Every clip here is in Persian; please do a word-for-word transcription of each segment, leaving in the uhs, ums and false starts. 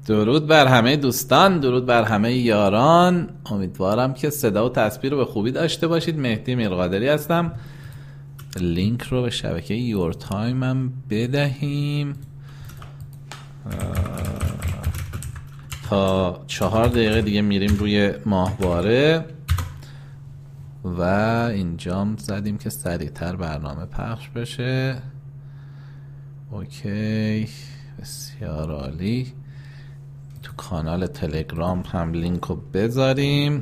درود بر همه دوستان، درود بر همه یاران. امیدوارم که صدا و تصویر رو به خوبی داشته باشید. مهدی میرقادری هستم. لینک رو به شبکه یور تایم هم بدهیم تا چهار دقیقه دیگه میریم روی ماهواره و اینجام زدیم که سریعتر برنامه پخش بشه. اوکی، بسیار عالی. تو کانال تلگرام هم لینک رو بذاریم.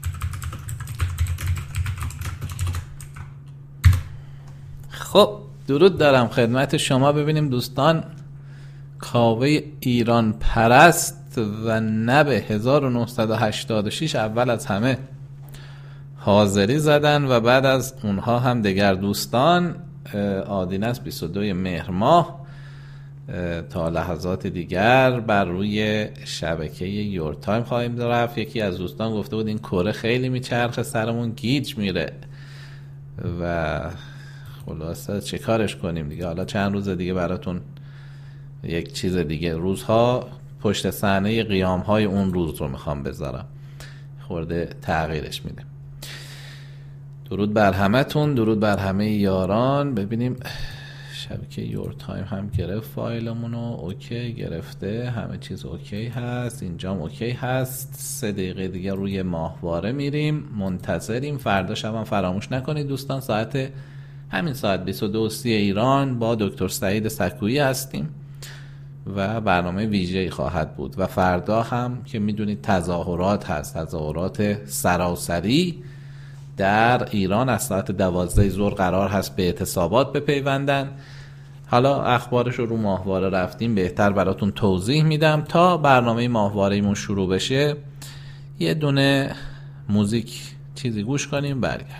خب درود دارم خدمت شما. ببینیم دوستان، کاوه ایران پرست و نب هزار و نهصد و هشتاد و شش اول از همه حاضری زدن و بعد از اونها هم دیگر دوستان. آدینس بیست و دو مهر ماه تا لحظات دیگر بر روی شبکه یور تایم خواهیم رفت. یکی از دوستان گفته بود این کره خیلی میچرخه، سرمون گیج میره و خلاصه چه کارش کنیم دیگه. حالا چند روز دیگه براتون یک چیز دیگه، روزها پشت صحنه قیام های اون روز رو میخوام بذارم، خورده تغییرش میده. درود بر همتون، درود بر همه یاران. ببینیم شبکه یور تایم هم گرفت فایلمونو. اوکی گرفته، همه چیز اوکی هست، اینجام اوکی هست. سه دقیقه دیگه روی ماهواره میریم، منتظریم. فردا شب هم فراموش نکنید دوستان، ساعت همین ساعت بیست و دو سی ایران با دکتر سعید سکویی هستیم و برنامه ویژه‌ای خواهد بود. و فردا هم که میدونید تظاهرات هست، تظاهرات سراسری در ایران از ساعت دوازده ظهر قرار هست به اعتصابات بپیوندن. حالا اخبارش رو رو ماهواره رفتیم، بهتر براتون توضیح میدم. تا برنامه ماهواره‌مون شروع بشه یه دونه موزیک چیزی گوش کنیم، برگردیم.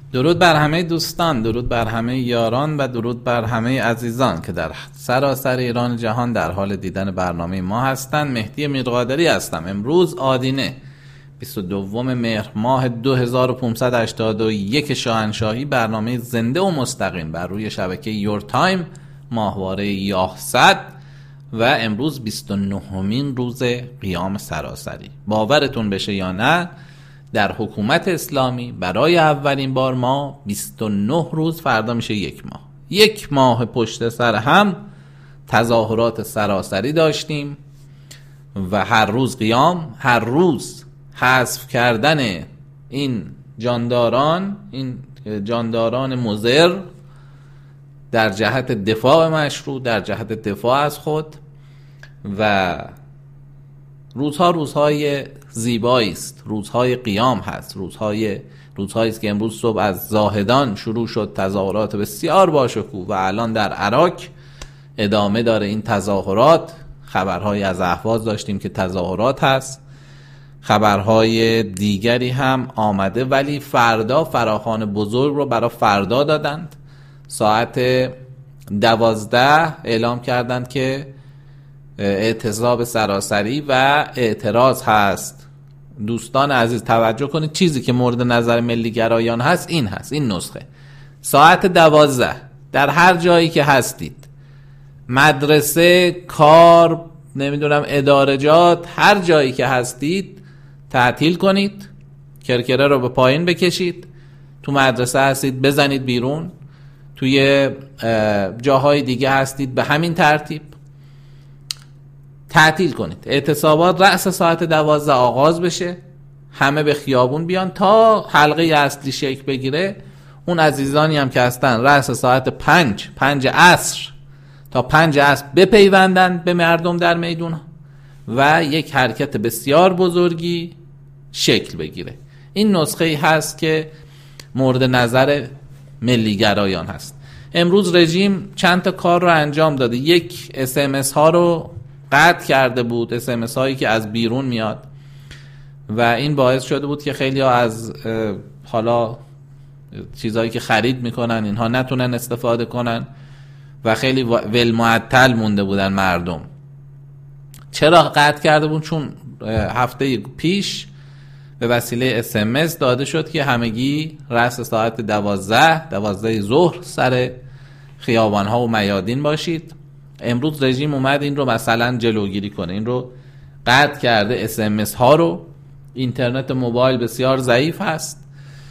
درود بر همه دوستان، درود بر همه یاران و درود بر همه عزیزان که در سراسر ایران جهان در حال دیدن برنامه ما هستند. مهدی میرقادری هستم. امروز آدینه بیست و دوم مهر ماه دو هزار و پانصد و هشتاد و یک شاهنشاهی، برنامه زنده و مستقیم بر روی شبکه یور تایم، ماهواره یاهصد و امروز بیست و نهمین روز قیام سراسری. باورتون بشه یا نه، در حکومت اسلامی برای اولین بار ما بیست و نه روز، فردا میشه یک ماه یک ماه پشت سر هم تظاهرات سراسری داشتیم و هر روز قیام، هر روز حذف کردن این جانداران این جانداران مضر در جهت دفاع مشروع، در جهت دفاع از خود. و روزها روزهای زیبایی است، روزهای قیام هست، روزهای روزهایی است که امروز صبح از زاهدان شروع شد تظاهرات بسیار باشکوه و الان در عراق ادامه داره این تظاهرات. خبرهای از اهواز داشتیم که تظاهرات هست، خبرهای دیگری هم آمده، ولی فردا فراخوان بزرگ رو برای فردا دادند. ساعت دوازده اعلام کردند که اعتصاب سراسری و اعتراض هست. دوستان عزیز توجه کنید، چیزی که مورد نظر ملی گرایان هست این هست، این نسخه. ساعت دوازده در هر جایی که هستید، مدرسه، کار، نمیدونم ادارجات، هر جایی که هستید تعطیل کنید، کرکره رو به پایین بکشید. تو مدرسه هستید بزنید بیرون، توی جاهای دیگه هستید به همین ترتیب تعطیل کنید. اعتصابات رأس ساعت دوازده آغاز بشه، همه به خیابون بیان تا حلقه اصلی شکل بگیره. اون عزیزانی هم که هستن رأس ساعت پنج پنج عصر تا پنج عصر بپیوندن به مردم در میدون و یک حرکت بسیار بزرگی شکل بگیره. این نسخه ای هست که مورد نظر ملیگرایان هست. امروز رژیم چند تا کار رو انجام داده. یک، اس ام اس ها رو قطع کرده بود، اس ام اس هایی که از بیرون میاد و این باعث شده بود که خیلی ها از حالا چیزهایی که خرید میکنن اینها نتونن استفاده کنن و خیلی ول معطل مونده بودن مردم. چرا قطع کرده بود؟ چون هفته پیش به وسیله اس ام اس داده شد که همگی رأس ساعت دوازده دوازده ظهر سر خیابان ها و میادین باشید. امروز رژیم اومد این رو مثلا جلوگیری کنه، این رو قطع کرده. اس ام اس ها رو، اینترنت موبایل بسیار ضعیف هست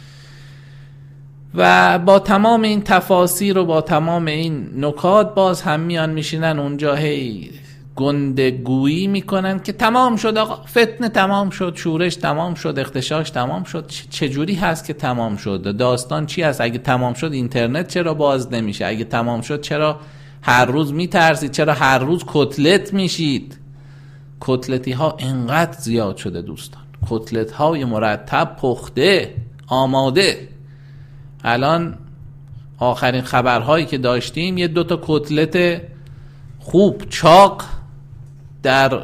و با تمام این تفاصیل و با تمام این نکات باز هم میان میشینن اونجا هی گندگویی میکنن که تمام شد آقا، فتنه تمام شد، شورش تمام شد، اختشاش تمام شد. چجوری هست که تمام شد؟ داستان چی هست؟ اگه تمام شد اینترنت چرا باز نمیشه؟ اگه تمام شد چرا هر روز میترسید؟ چرا هر روز کتلت میشید؟ کتلتی ها انقدر زیاد شده دوستان، کتلت های مرتب پخته آماده. الان آخرین خبرهایی که داشتیم یه دوتا کتلت خوب چاق در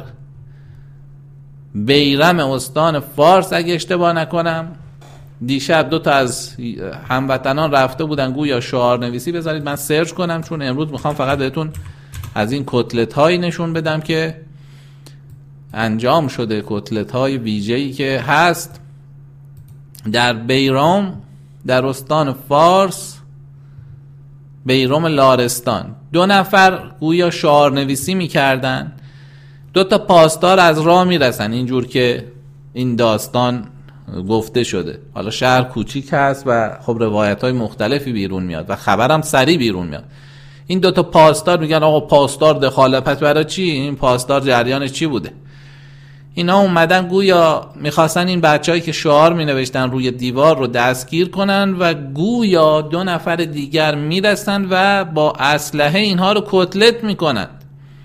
بیرم استان فارس اگه اشتباه نکنم دیشب دو تا از هموطنان رفته بودن گویا شعار نویسی. بذارید من سرچ کنم چون امروز میخوام فقط بهتون از این کتلت هایی نشون بدم که انجام شده، کتلت های ویژه‌ای که هست در بیرام، در استان فارس، بیرام لارستان. دو نفر گویا شعار نویسی میکردن، دو تا پاسدار از راه میرسن، اینجور که این داستان گفته شده. حالا شهر کوچیک هست و خب روایت های مختلفی بیرون میاد و خبرم سریع بیرون میاد. این دو تا پاسدار میگن آقا پاسدار دخالت، پس برای چی؟ این پاسدار جریانش چی بوده؟ اینا اومدن گویا میخواستن این بچه‌هایی که شعار مینوشتن روی دیوار رو دستگیر کنن و گویا دو نفر دیگر میرسن و با اسلحه اینها رو کتلت میکنند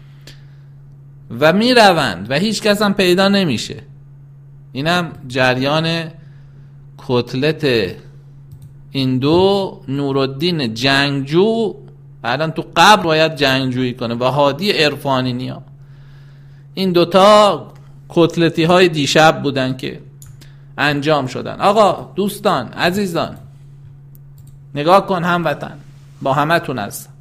و میروند و هیچ کس هم پیدا نمیشه. اینم جریان کتلت این دو. نورالدین جنگجو الان تو قبر باید جنگجویی کنه و هادی عرفانی نیا. این دوتا کتلتی های دیشب بودن که انجام شدن. آقا دوستان عزیزان، نگاه کن هموطن، با همتون هستم.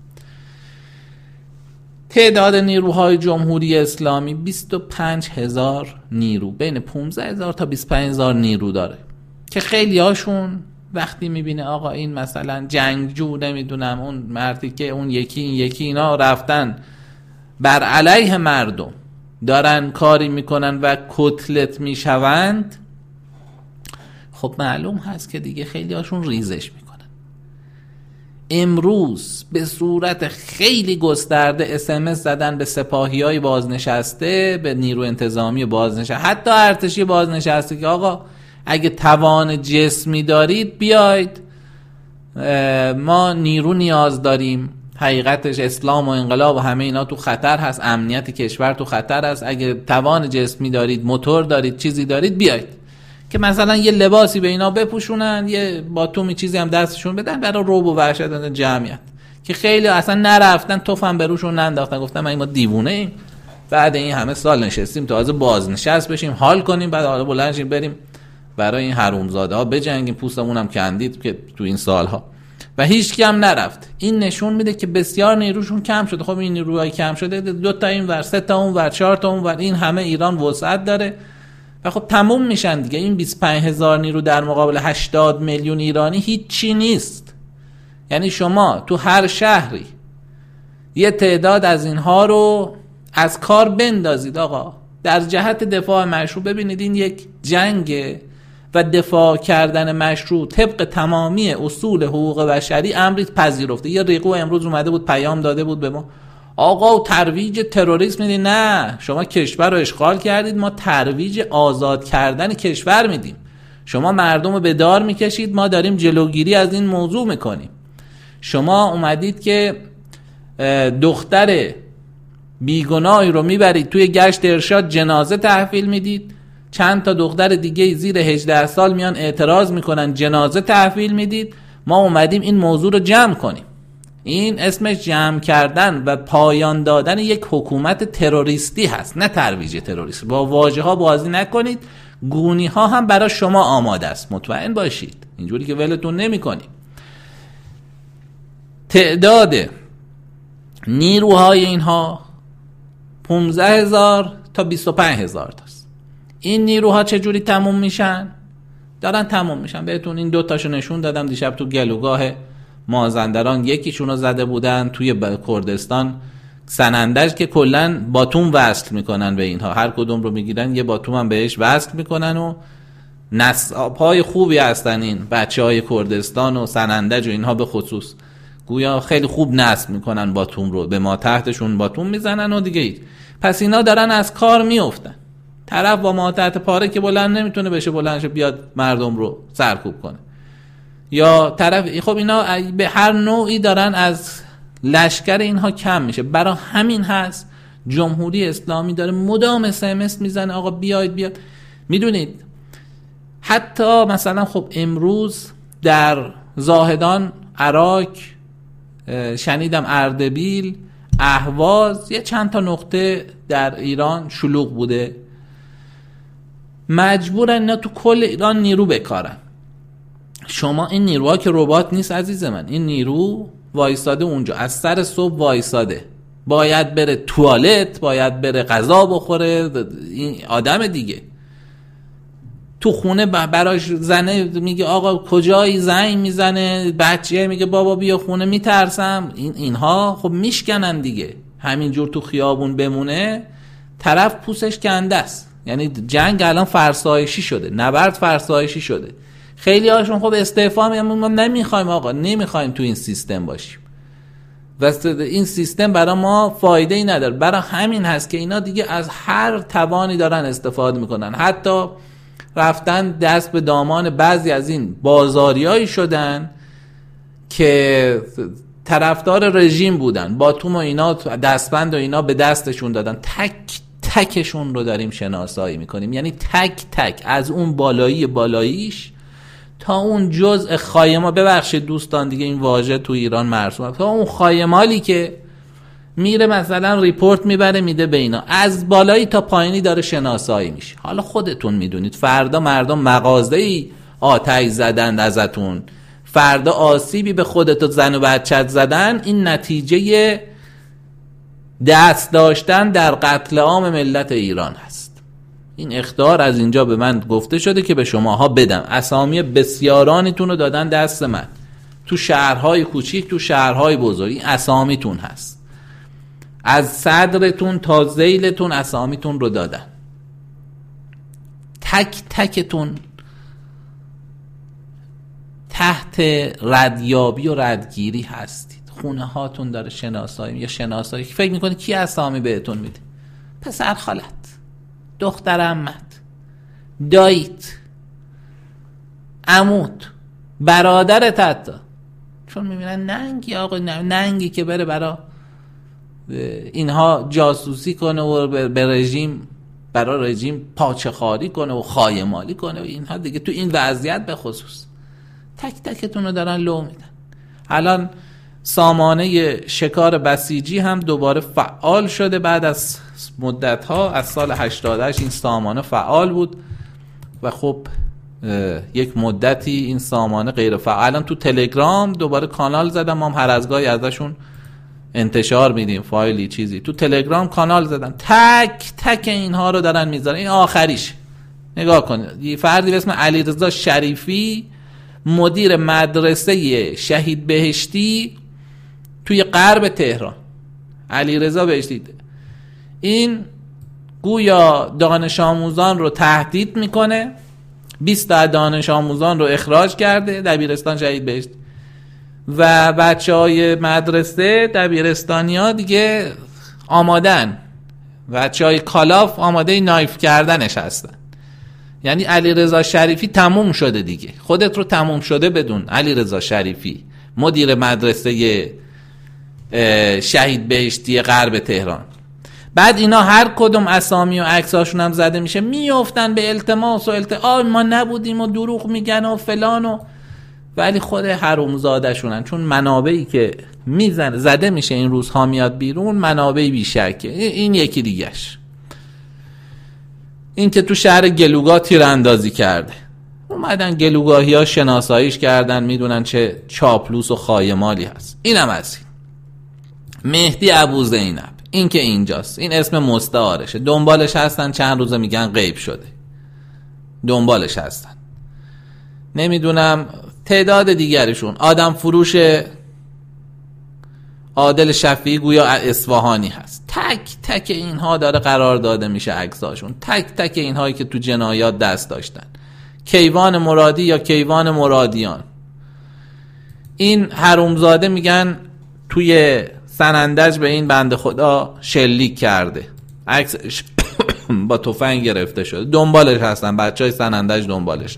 تعداد نیروهای جمهوری اسلامی بیست و پنج هزار نیرو، بین پانزده هزار تا بیست و پنج هزار نیرو داره که خیلی هاشون وقتی میبینه آقا این مثلا جنگجو، نمیدونم اون مردی که اون یکی این یکی اینا رفتن بر علیه مردم دارن کاری میکنن و کتلت میشوند، خب معلوم هست که دیگه خیلی هاشون ریزش میکنن. امروز به صورت خیلی گسترده اس ام اس زدن به سپاهی های بازنشسته، به نیرو انتظامی بازنشسته، حتی ارتشی بازنشسته که آقا اگه توان جسمی دارید بیاید، ما نیرو نیاز داریم، حقیقتش اسلام و انقلاب و همه اینا تو خطر هست، امنیت کشور تو خطر هست، اگه توان جسمی دارید، موتور دارید، چیزی دارید بیاید، که مثلا یه لباسی به اینا بپوشونن، یه باتومی چیزی هم دستشون بدن برای رعب و وحشت جمعیت، که خیلی اصلا نرفتن توفن به روشون ننداختن، گفتن ما دیوونه ایم، بعد این همه سال نشستیم تازه بازنشست بشیم حال کنیم، بعد حالا بلند شیم بریم برای این حرومزاده ها بجنگیم، پوستمون هم کندید که تو این سالها و هیچ کی هم نرفت. این نشون میده که بسیار نیروشون کم شده. خب این نیروهای کم شده، دو تا این ور، سه تا اون ور، چهار تا اون ور، این همه ایران وسعت داره و خب تموم میشن دیگه. این بیست و پنج هزار نیرو در مقابل هشتاد میلیون ایرانی هیچ چی نیست. یعنی شما تو هر شهری یه تعداد از اینها رو از کار بندازید آقا در جهت دفاع مشروع. ببینید این یک جنگه و دفاع کردن مشروع طبق تمامی اصول حقوق بشری امری پذیرفته. یه ریقو امروز اومده بود پیام داده بود به ما، آقا ترویج تروریسم میدید. نه، شما کشور رو اشغال کردید، ما ترویج آزاد کردن کشور میدیم. شما مردم رو به دار میکشید، ما داریم جلوگیری از این موضوع میکنیم. شما اومدید که دختر بیگناهی رو میبرید توی گشت ارشاد جنازه تحویل میدید، چند تا دختر دیگه زیر هجده سال میان اعتراض میکنن جنازه تحویل میدید. ما اومدیم این موضوع رو جمع کنیم. این اسمش جمع کردن و پایان دادن یک حکومت تروریستی هست، نه ترویج تروریسم. با واژه ها بازی نکنید، گونی ها هم برای شما آماده است، مطمئن باشید، اینجوری که ولتون نمی کنیم. تعداد نیروهای اینها پانزده هزار تا بیست و پنج هزار تاست. این نیروها چجوری تموم میشن؟ دارن تموم میشن. بهتون این دو تاشو نشون دادم دیشب تو گلوگاه مازندران، یکیشونو زده بودن توی کردستان سنندج که کلن باتوم وصل میکنن به اینها، هر کدوم رو میگیرن یه باتوم هم بهش وصل میکنن و نصابهای خوبی هستن این بچه های کردستان و سنندج و اینها، به خصوص گویا خیلی خوب نصب میکنن باتوم رو، به ما تحتشون باتوم میزنن و دیگه اید. پس اینا دارن از کار میافتن. طرف با ما تحت پاره که بلند نمیتونه بشه، بلندش بیاد مردم رو سرکوب کنه، یا طرف خب اینا به هر نوعی دارن از لشکر اینها کم میشه. برای همین هست جمهوری اسلامی داره مدام اس ام اس میزنه آقا بیاید بیاید. میدونید حتی مثلا خب امروز در زاهدان، عراق، شنیدم اردبیل، اهواز، یه چند تا نقطه در ایران شلوغ بوده، مجبورن اینا تو کل ایران نیرو بکارن. شما این نیروها که ربات نیست عزیز من، این نیرو وایساده اونجا، از سر صبح وایساده، باید بره توالت، باید بره غذا بخوره، این آدم دیگه. تو خونه براش زنه میگه آقا کجایی، زنگ میزنه، بچه میگه بابا بیا خونه، میترسم. این اینها خب میشکنن دیگه. همینجور تو خیابون بمونه طرف پوستش کنده است. یعنی جنگ الان فرسایشی شده، نبرد فرسایشی شده. خیلی هاشون خب استعفا میگن ما نمیخوایم آقا، نمیخوایم تو این سیستم باشیم و این سیستم برای ما فایده ای نداره. برای همین هست که اینا دیگه از هر توانی دارن استفاده میکنن. حتی رفتن دست به دامان بعضی از این بازاریایی شدن که طرفدار رژیم بودن، باتوم و اینا دستبند و اینا به دستشون دادن. تک تکشون رو داریم شناسایی میکنیم، یعنی تک تک، از اون بالایی بالاییش تا اون جزء خایما، ببخشید دوستان دیگه این واژه تو ایران مرسومه، تا اون خایمالی که میره مثلا ریپورت میبره میده به اینا، از بالایی تا پایینی داره شناسایی میشه. حالا خودتون میدونید فردا مردم مغازه‌ای آتش زدند ازتون، فردا آسیبی به خودت و زن و بچت زدن، این نتیجه دست داشتن در قتل عام ملت ایران هست. این اخطار از اینجا به من گفته شده که به شماها بدم. اسامی بسیارانیتون رو دادن دست من، تو شهرهای کوچیک، تو شهرهای بزرگ، این اسامیتون هست. از صدرتون تا ذیلتون اسامیتون رو دادن. تک تکتون تحت ردیابی و ردگیری هستید. خونه هاتون داره شناسایی یا شناسایی. فکر میکنی کی اسامی بهتون میده؟ پسر خالت، دختر عمت، داییت، عموت، برادرت حتی. چون میبینن ننگی آقا، ننگی که بره برا اینها جاسوسی کنه و به رژیم، برای رژیم پاچه خاری کنه و خایمالی کنه و اینها دیگه. تو این وضعیت به خصوص تک تکتون رو دارن لو میدن. الان سامانه شکار بسیجی هم دوباره فعال شده بعد از مدت ها. از سال هشتاد و هشت این سامانه فعال بود و خب یک مدتی این سامانه غیر فعال. الان تو تلگرام دوباره کانال زدم، ما هم هر از گاهی ازشون انتشار میدیم فایلی چیزی. تو تلگرام کانال زدم، تک تک اینها رو دارن میذارن. این آخریش نگاه کنید، یه فردی به اسم علیرضا شریفی، مدیر مدرسه شهید بهشتی توی غرب تهران. علیرضا بهشتی این گویا دانش آموزان رو تهدید میکنه، بیست تا دانش آموزان رو اخراج کرده دبیرستان شهید بهشتی و بچه های مدرسه دبیرستانی ها دیگه آمادن، بچه های کالاف آماده نایف کردنش هستن. یعنی علیرضا شریفی تموم شده دیگه. خودت رو تموم شده بدون. علیرضا شریفی مدیر مدرسه شهید بهشتی غرب تهران. بعد اینا هر کدوم اسامی و عکساشون هم زده میشه، میافتن به التماس و التماس، ما نبودیم و دروغ میگن و فلان و، ولی خود حرومزاده شونن. چون منابعی که میزنه زده میشه این روزها میاد بیرون، منابعی بیشکه. این یکی دیگهش این که تو شهر گلوگاه تیراندازی کرده، اومدن گلوگاهی ها شناساییش کردن، میدونن چه چاپلوس و خایمالی هست. اینم از این. مهدی ابوزینب این که اینجاست، این اسم مستعارشه، دنبالش هستن، چند روزه میگن غیب شده، دنبالش هستن. نمیدونم تعداد دیگرشون. آدم فروش عادل شفیعی گویا اصفهانی هست. تک تک اینها داره قرار داده میشه عکساشون، تک تک اینهایی که تو جنایات دست داشتن. کیوان مرادی یا کیوان مرادیان، این حرومزاده میگن توی سنندج به این بنده خدا شلیک کرده، عکسش با تفنگ گرفته شده، دنبالش هستن بچهای سنندج، دنبالش.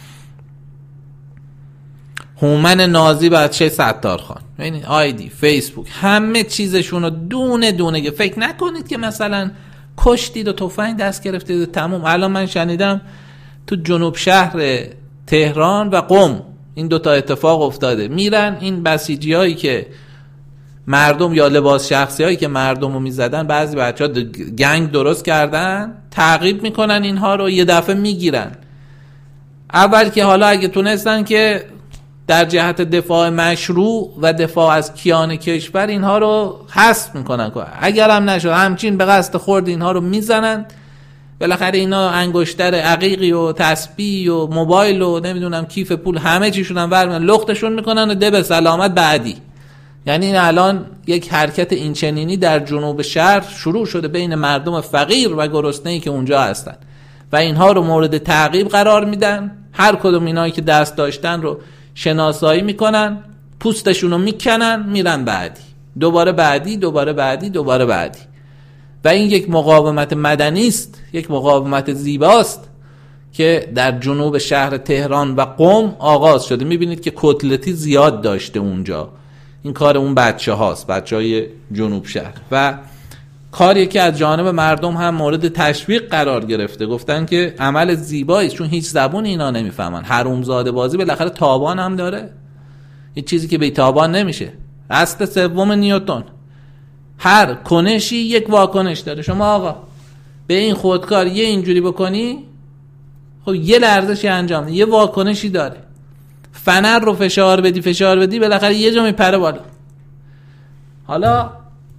هومن نازی بچه ستارخان، ببینید آیدی فیسبوک همه چیزشون رو دونه دونه. فکر نکنید که مثلا کشتید و تفنگ دست گرفتید و تموم. الان من شنیدم تو جنوب شهر تهران و قم این دوتا اتفاق افتاده. میرن این بسیجی هایی که مردم یا لباس شخصی هایی که مردم رو میزدن، بعضی بچه ها گنگ درست کردن، تعقیب میکنن اینها رو، یه دفعه میگیرن. اول که حالا اگه تونستن که در جهت دفاع مشروع و دفاع از کیان کشور اینها رو حذف میکنن، اگر هم نشد همچین به قصد خورد اینها رو میزنن. بالاخره اینا انگشتر عقیقی و تسبیح و موبایل و نمیدونم کیف پول همه چیشون هم برمیدن، لختشون میکنن و ده به سلامت بعدی. یعنی این الان یک حرکت اینچنینی در جنوب شهر شروع شده بین مردم فقیر و گرسنه‌ای که اونجا هستن و اینها رو مورد تعقیب قرار میدن. هر کدوم اینایی که دست داشتن رو شناسایی میکنن، پوستشون رو میکنن، میرن بعدی، دوباره بعدی، دوباره بعدی، دوباره بعدی. و این یک مقاومت مدنی است، یک مقاومت زیباست که در جنوب شهر تهران و قم آغاز شده. میبینید که کتلتی زیاد داشته اونجا. این کار اون بچه هاست، بچه های جنوب شهر، و کاری که از جانب مردم هم مورد تشویق قرار گرفته. گفتن که عمل زیبایی، چون هیچ زبون اینا نمیفهمن. حرومزاده بازی بالاخره تابان هم داره، هیچ چیزی که بی تابان نمیشه. اصل سوم نیوتن، هر کنشی یک واکنش داره. شما آقا به این خودکار یه اینجوری بکنی، خب یه لرزشی انجام، یه واکنشی داره. فنر رو فشار بدی فشار بدی بالاخره یه جا میپره بالا. حالا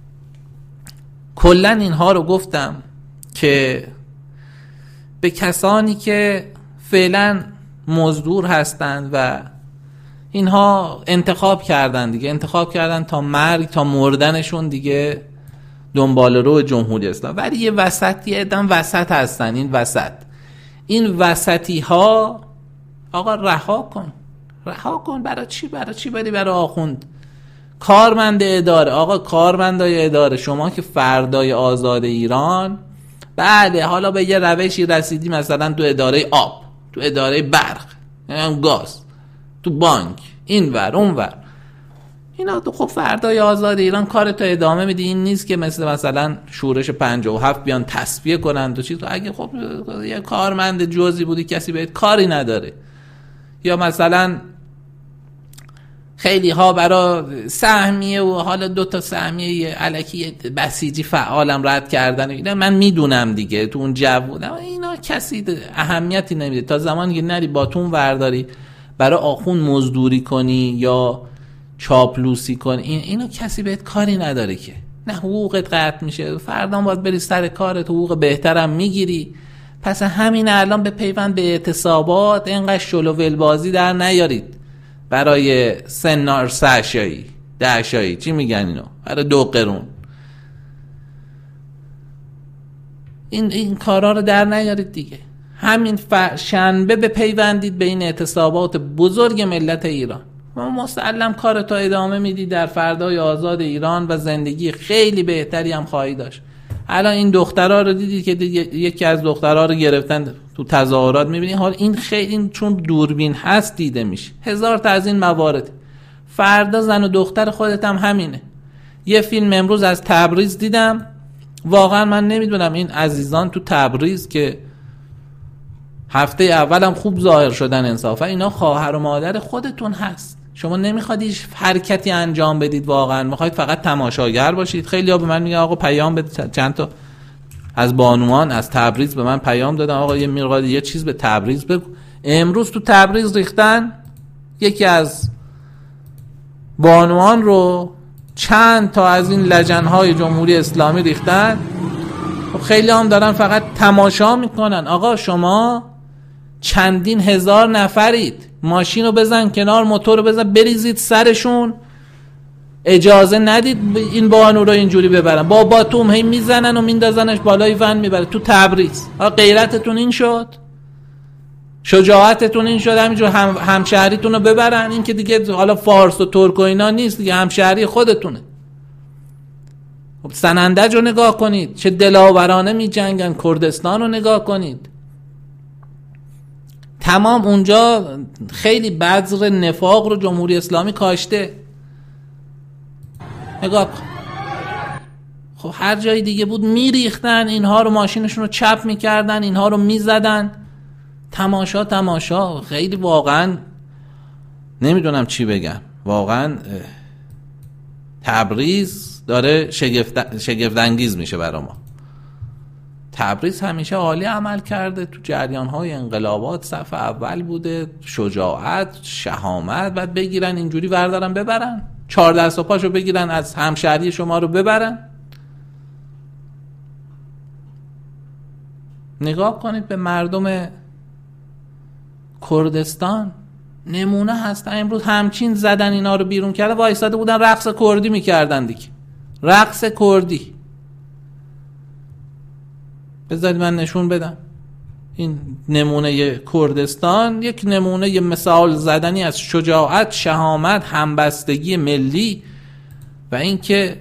کلا اینها رو گفتم که به کسانی که فعلا مزدور هستند و اینها انتخاب کردن دیگه، انتخاب کردن تا مرگ، تا مردنشون دیگه دنبال رو جمهوری اسلامی، ولی یه وسطی ادام وسط هستن. این وسط این وسطی ها آقا رها کن رها کن. برای چی برای چی بری برای آخوند؟ کارمند اداره، آقا کارمندای اداره، شما که فردای آزاد ایران، بله حالا به یه روشی رسیدی، مثلا تو اداره آب، تو اداره برق، گاز، تو بانک، این ور اون ور، اینا تو خب فردای آزاد ایران کار تو ادامه میدی. این نیست که مثل مثلا شورش پنجاه و هفت بیان تصفیه کنن تو چیز. اگه خب یه کارمند جزئی بودی کسی بهت کاری نداره، یا مثلا خیلی ها برای سهمیه و حالا دو تا سهمیه الکی بسیجی فعالم رد کردن، اینا من میدونم دیگه تو اون جو بودم، اینا کسی اهمیتی نمیده تا زمانی که نری باتون ورداری برای آخون مزدوری کنی یا چاپلوسی کنی، این اینو کسی بهت کاری نداره که. نه حقوقت قطع میشه، فردا باید بری سر کارت، حقوق بهترم میگیری. پس همین الان به پیوند به اعتصابات اینقدر شلوول بازی در نیارید برای سنار سهشایی دهشایی، چی میگن اینو، برای دو قرون. این این کارا رو در نیارید دیگه. همین شنبه به پیوندید به این اعتصابات بزرگ ملت ایران و مسلم کارتو ادامه میدی در فردای آزاد ایران و زندگی خیلی بهتری هم خواهی داشت. الان این دخترها رو دیدید که یکی از دخترها رو گرفتن تو تظاهرات، میبینی حال این خیلی این چون دوربین هست دیده میشه. هزار تا از این موارد. فردا زن و دختر خودت هم همینه. یه فیلم امروز از تبریز دیدم، واقعا من نمیدونم این عزیزان تو تبریز که هفته اولم خوب ظاهر شدن انصافا، اینا خواهر و مادر خودتون هست. شما نمیخواد هیچ حرکتی انجام بدید، واقعا میخواید فقط تماشاگر باشید. خیلی ها به من میگن آقا پیام بده، چند تا از بانوان از تبریز به من پیام دادن آقا یه میرقاد یه چیز به تبریز بگو. امروز تو تبریز ریختن یکی از بانوان رو، چند تا از این لجنهای جمهوری اسلامی ریختن. خیلی هم دارن فقط تماشا میکنن. آقا شما چندین هزار نفرید، ماشین رو بزن کنار، موتور رو بزن بریزید سرشون، اجازه ندید این بانو رو اینجوری ببرن. با باتوم هی میزنن و میندازنش بالای ون میبره تو تبریز. غیرتتون این شد؟ شجاعتتون این شد همینجور هم همشهریتون رو ببرن؟ این که دیگه حالا فارس و ترک و اینا نیست دیگه، همشهری خودتونه. سنندج رو نگاه کنید چه دلاورانه می جنگن، کردستان رو نگاه کنید. تمام اونجا خیلی بذر نفاق رو جمهوری اسلامی کاشته. نگاه کن. خب هر جای دیگه بود میریختن اینها رو، ماشینشون رو چپ میکردن، اینها رو میزدن. تماشا تماشا. خیلی واقعا نمیدونم چی بگم. واقعا تبریز داره شگفت شگفت انگیز میشه برای ما. تبریز همیشه عالی عمل کرده، تو جریان‌های انقلابات صف اول بوده، شجاعت، شهامت. بعد بگیرن اینجوری وردارن ببرن، چهار دست و پاشو بگیرن از همشهری شما رو ببرن. نگاه کنید به مردم کردستان، نمونه هستن. امروز همچین زدن اینا رو بیرون کرده، وایساده بودن رقص کردی میکردن دیگه، رقص کردی. بذارید من نشون بدم این نمونه کردستان، یک نمونه مثال زدنی از شجاعت، شهامت، همبستگی ملی و اینکه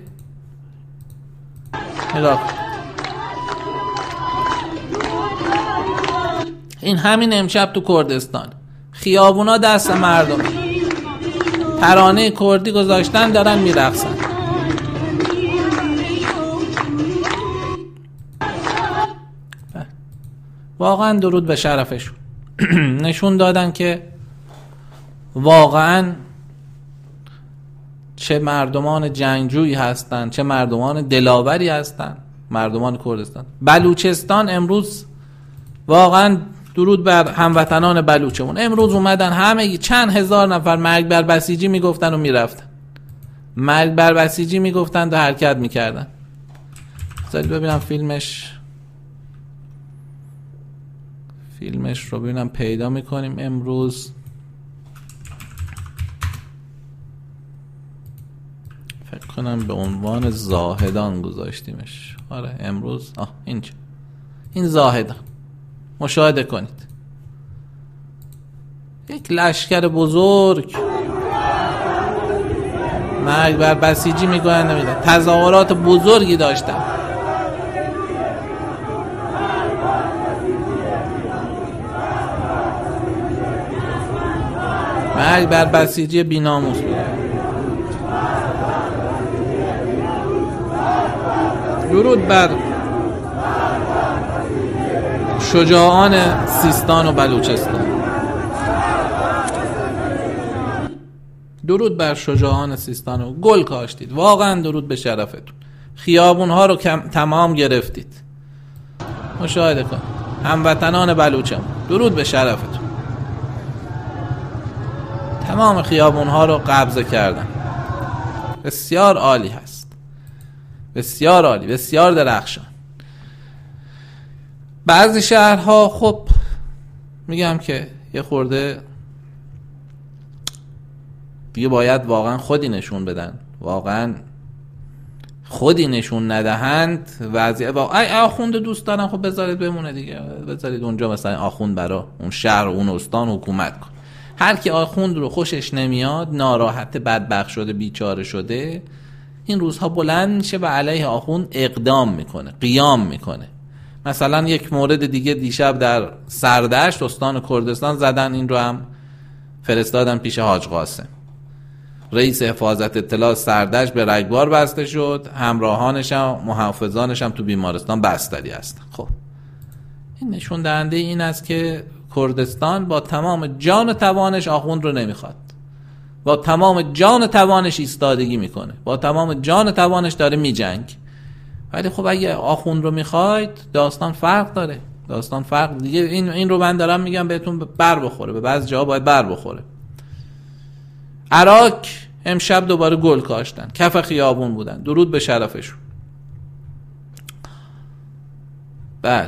این همین امشب تو کردستان خیابونا دست مردم، ترانه کردی گذاشتن دارن میرقصن. واقعا درود به شرفشون. نشون دادن که واقعا چه مردمان جنگجویی هستن، چه مردمان دلاوری هستن مردمان کردستان. بلوچستان امروز واقعا درود بر هموطنان بلوچمون. امروز اومدن همه چند هزار نفر مرگ بر بسیجی میگفتن و میرفتن، مرگ بر بسیجی میگفتن و حرکت میکردن. بذارید ببینم فیلمش فیلمش رو ببینم پیدا میکنیم. امروز فکر کنم به عنوان زاهدان گذاشتیمش. آره امروز آه اینجا، این زاهدان مشاهده کنید. یک لشکر بزرگ مرگ بر بسیجی میگوین نمیدن، تظاهرات بزرگی داشتن. مرگ بر بسیجی بی‌ناموس بود. درود بر شجاعان سیستان و بلوچستان. درود بر شجاعان سیستان و گل کاشتید، واقعا درود به شرفتون. خیابونها رو کم تمام گرفتید. مشاهده کن هموطنان بلوچم، درود به شرفتون. تمام خیابونها رو قبض کردن. بسیار عالی هست، بسیار عالی، بسیار درخشان. بعضی شهرها خب میگم که یه خورده دیگه باید واقعا خودی نشون بدن، واقعا خودی نشون ندهند وضعیت واقعا. آخوند دوست دارن خب بذارید بمونه دیگه، بذارید اونجا مثلا آخوند برا اون شهر و اون استان حکومت کن. هر کی آخوند رو خوشش نمیاد، ناراحت، بدبخت شده، بیچاره شده، این روزها بلند میشه و علیه آخوند اقدام میکنه، قیام میکنه. مثلا یک مورد دیگه دیشب در سردشت استان کردستان زدن، این رو هم فرستادن پیش حاج قاسم. رئیس حفاظت اطلاع سردشت به رگبار بسته شد، همراهانش هم محافظانش هم تو بیمارستان بستری هستن. خب این نشون دهنده این است که کردستان با تمام جان و توانش آخوند رو نمیخواد، با تمام جان و توانش ایستادگی میکنه، با تمام جان و توانش داره میجنگ. ولی خب اگه آخوند رو میخواید داستان فرق داره، داستان فرق دیگه. این این رو من دارم میگم بهتون بر بخوره، به بعضی جاها باید بر بخوره. عراق امشب دوباره گل کاشتن، کف خیابون بودن، درود به شرفشون. بله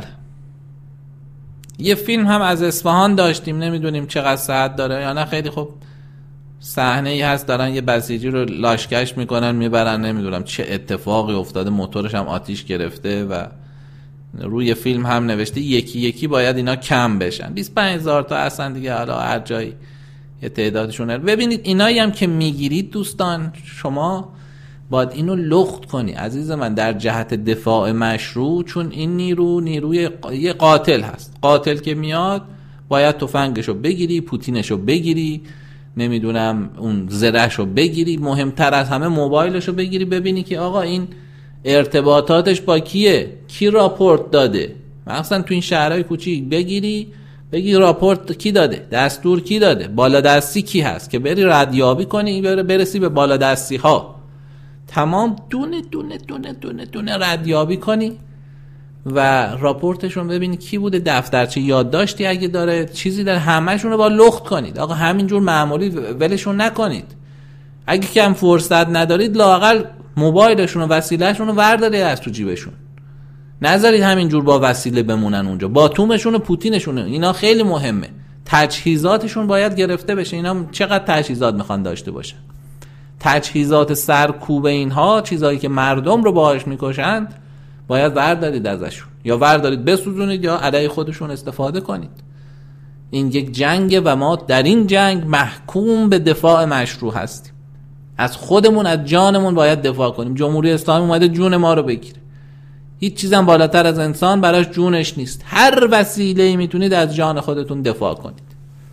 یه فیلم هم از اصفهان داشتیم، نمیدونیم چقدر صحت داره یا نه. خیلی خب صحنه ای هست دارن یه بسیجی رو لاشکش میکنن میبرن، نمیدونم چه اتفاقی افتاده، موتورش هم آتیش گرفته و روی فیلم هم نوشته یکی یکی باید اینا کم بشن. بیست و پنج هزار تا اصلا دیگه، حالا هر جایی یه تعدادشونه. ببینید اینایی هم که میگیرید دوستان، شما باید اینو لخت کنی عزیز من در جهت دفاع مشروع، چون این نیرو نیروی یه قاتل هست. قاتل که میاد باید تفنگشو بگیری، پوتینشو بگیری، نمیدونم اون زرهشو بگیری، مهمتر از همه موبایلشو بگیری، ببینی که آقا این ارتباطاتش با کیه، کی راپورت داده. مثلا تو این شهرهای کوچیک بگیری بگی راپورت کی داده، دستور کی داده، بالادستی کی هست، که بری ردیابی کنی، بری برسی به بالادستی ها، تمام دونه دونه دونه دونه دونه ردیابی کنی و راپورتشون ببینی کی بوده، دفترچه یادداشتی اگه داره چیزی داره، همه‌شون رو با لخت کنید. آقا همینجور معمولی ولشون نکنید. اگه کم فرصت ندارید لااقل موبایلشون و وسیلهشون رو وردارید از تو جیبشون، نذارید همینجور با وسیله بمونن اونجا. باتومشون و پوتینشون اینا خیلی مهمه، تجهیزاتشون باید گرفته بشه. اینا چقدر تجهیزات میخوان داشته باشن؟ تجهیزات سرکوب اینها، چیزایی که مردم رو باهاش میکشند، باید وردارید ازشون، یا وردارید بسوزونید یا علیه خودشون استفاده کنید. این یک جنگه و ما در این جنگ محکوم به دفاع مشروع هستیم. از خودمون، از جانمون باید دفاع کنیم. جمهوری اسلامی اومده جون ما رو بگیره. هیچ چیزم بالاتر از انسان براش جونش نیست. هر وسیله‌ای میتونید از جان خودتون دفاع کنید.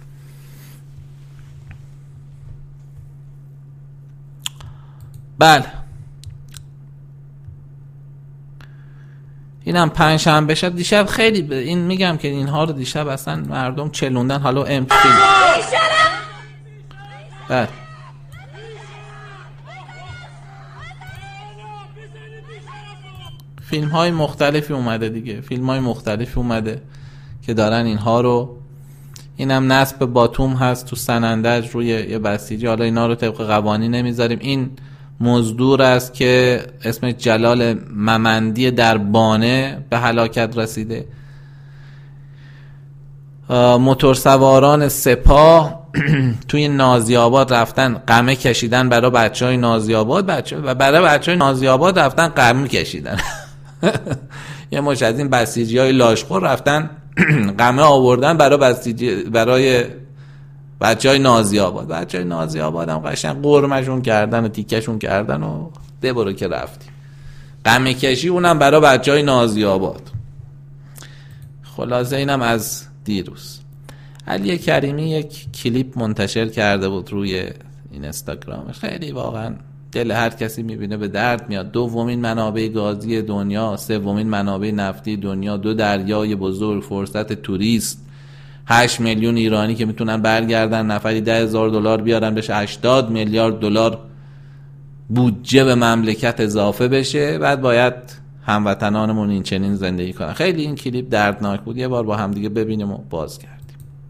بله اینم پنج شنبه شب دیشب خیلی ب... این میگم که اینها رو دیشب اصلا مردم چلوندن. حالا ام فیلم بله فیلم های مختلفی اومده دیگه، فیلم های مختلفی اومده که دارن اینها رو، اینم نصب باتوم هست تو سنندج روی یه بسیجی. حالا اینا رو طبق قوانین نمیذاریم. این مزدور است که اسم جلال ممندی در بانه به هلاکت رسیده. موتورسواران سپاه توی نازی آباد رفتن قمه کشیدن برای بچهای نازی آباد، بچه و برای بچهای نازی آباد رفتن قمه کشیدن. یه مش از این بسیجی‌های لاشخور رفتن قمه آوردن برای بسیجی برای بچهای نازی آباد. بچهای نازی آباد هم قشنگ قرمشون کردن و تیکشون کردن و ده برو که رفتیم. قمه کشی اونم برای بچهای نازی آباد. خلاصه اینم از دیروز. علی کریمی یک کلیپ منتشر کرده بود روی این اینستاگرام، خیلی واقعا دل هر کسی میبینه به درد میاد. دومین منابع گازی دنیا، سومین منابع نفتی دنیا، دو دریای بزرگ، فرصت توریست، هشت میلیون ایرانی که میتونن برگردن نفری ده هزار دلار بیارن، بشه هشتاد میلیارد دلار بودجه به مملکت اضافه بشه. بعد باید هموطنانمون این چنین زندگی کنن. خیلی این کلیپ دردناک بود. یه بار با هم دیگه ببینیم و باز کردیم.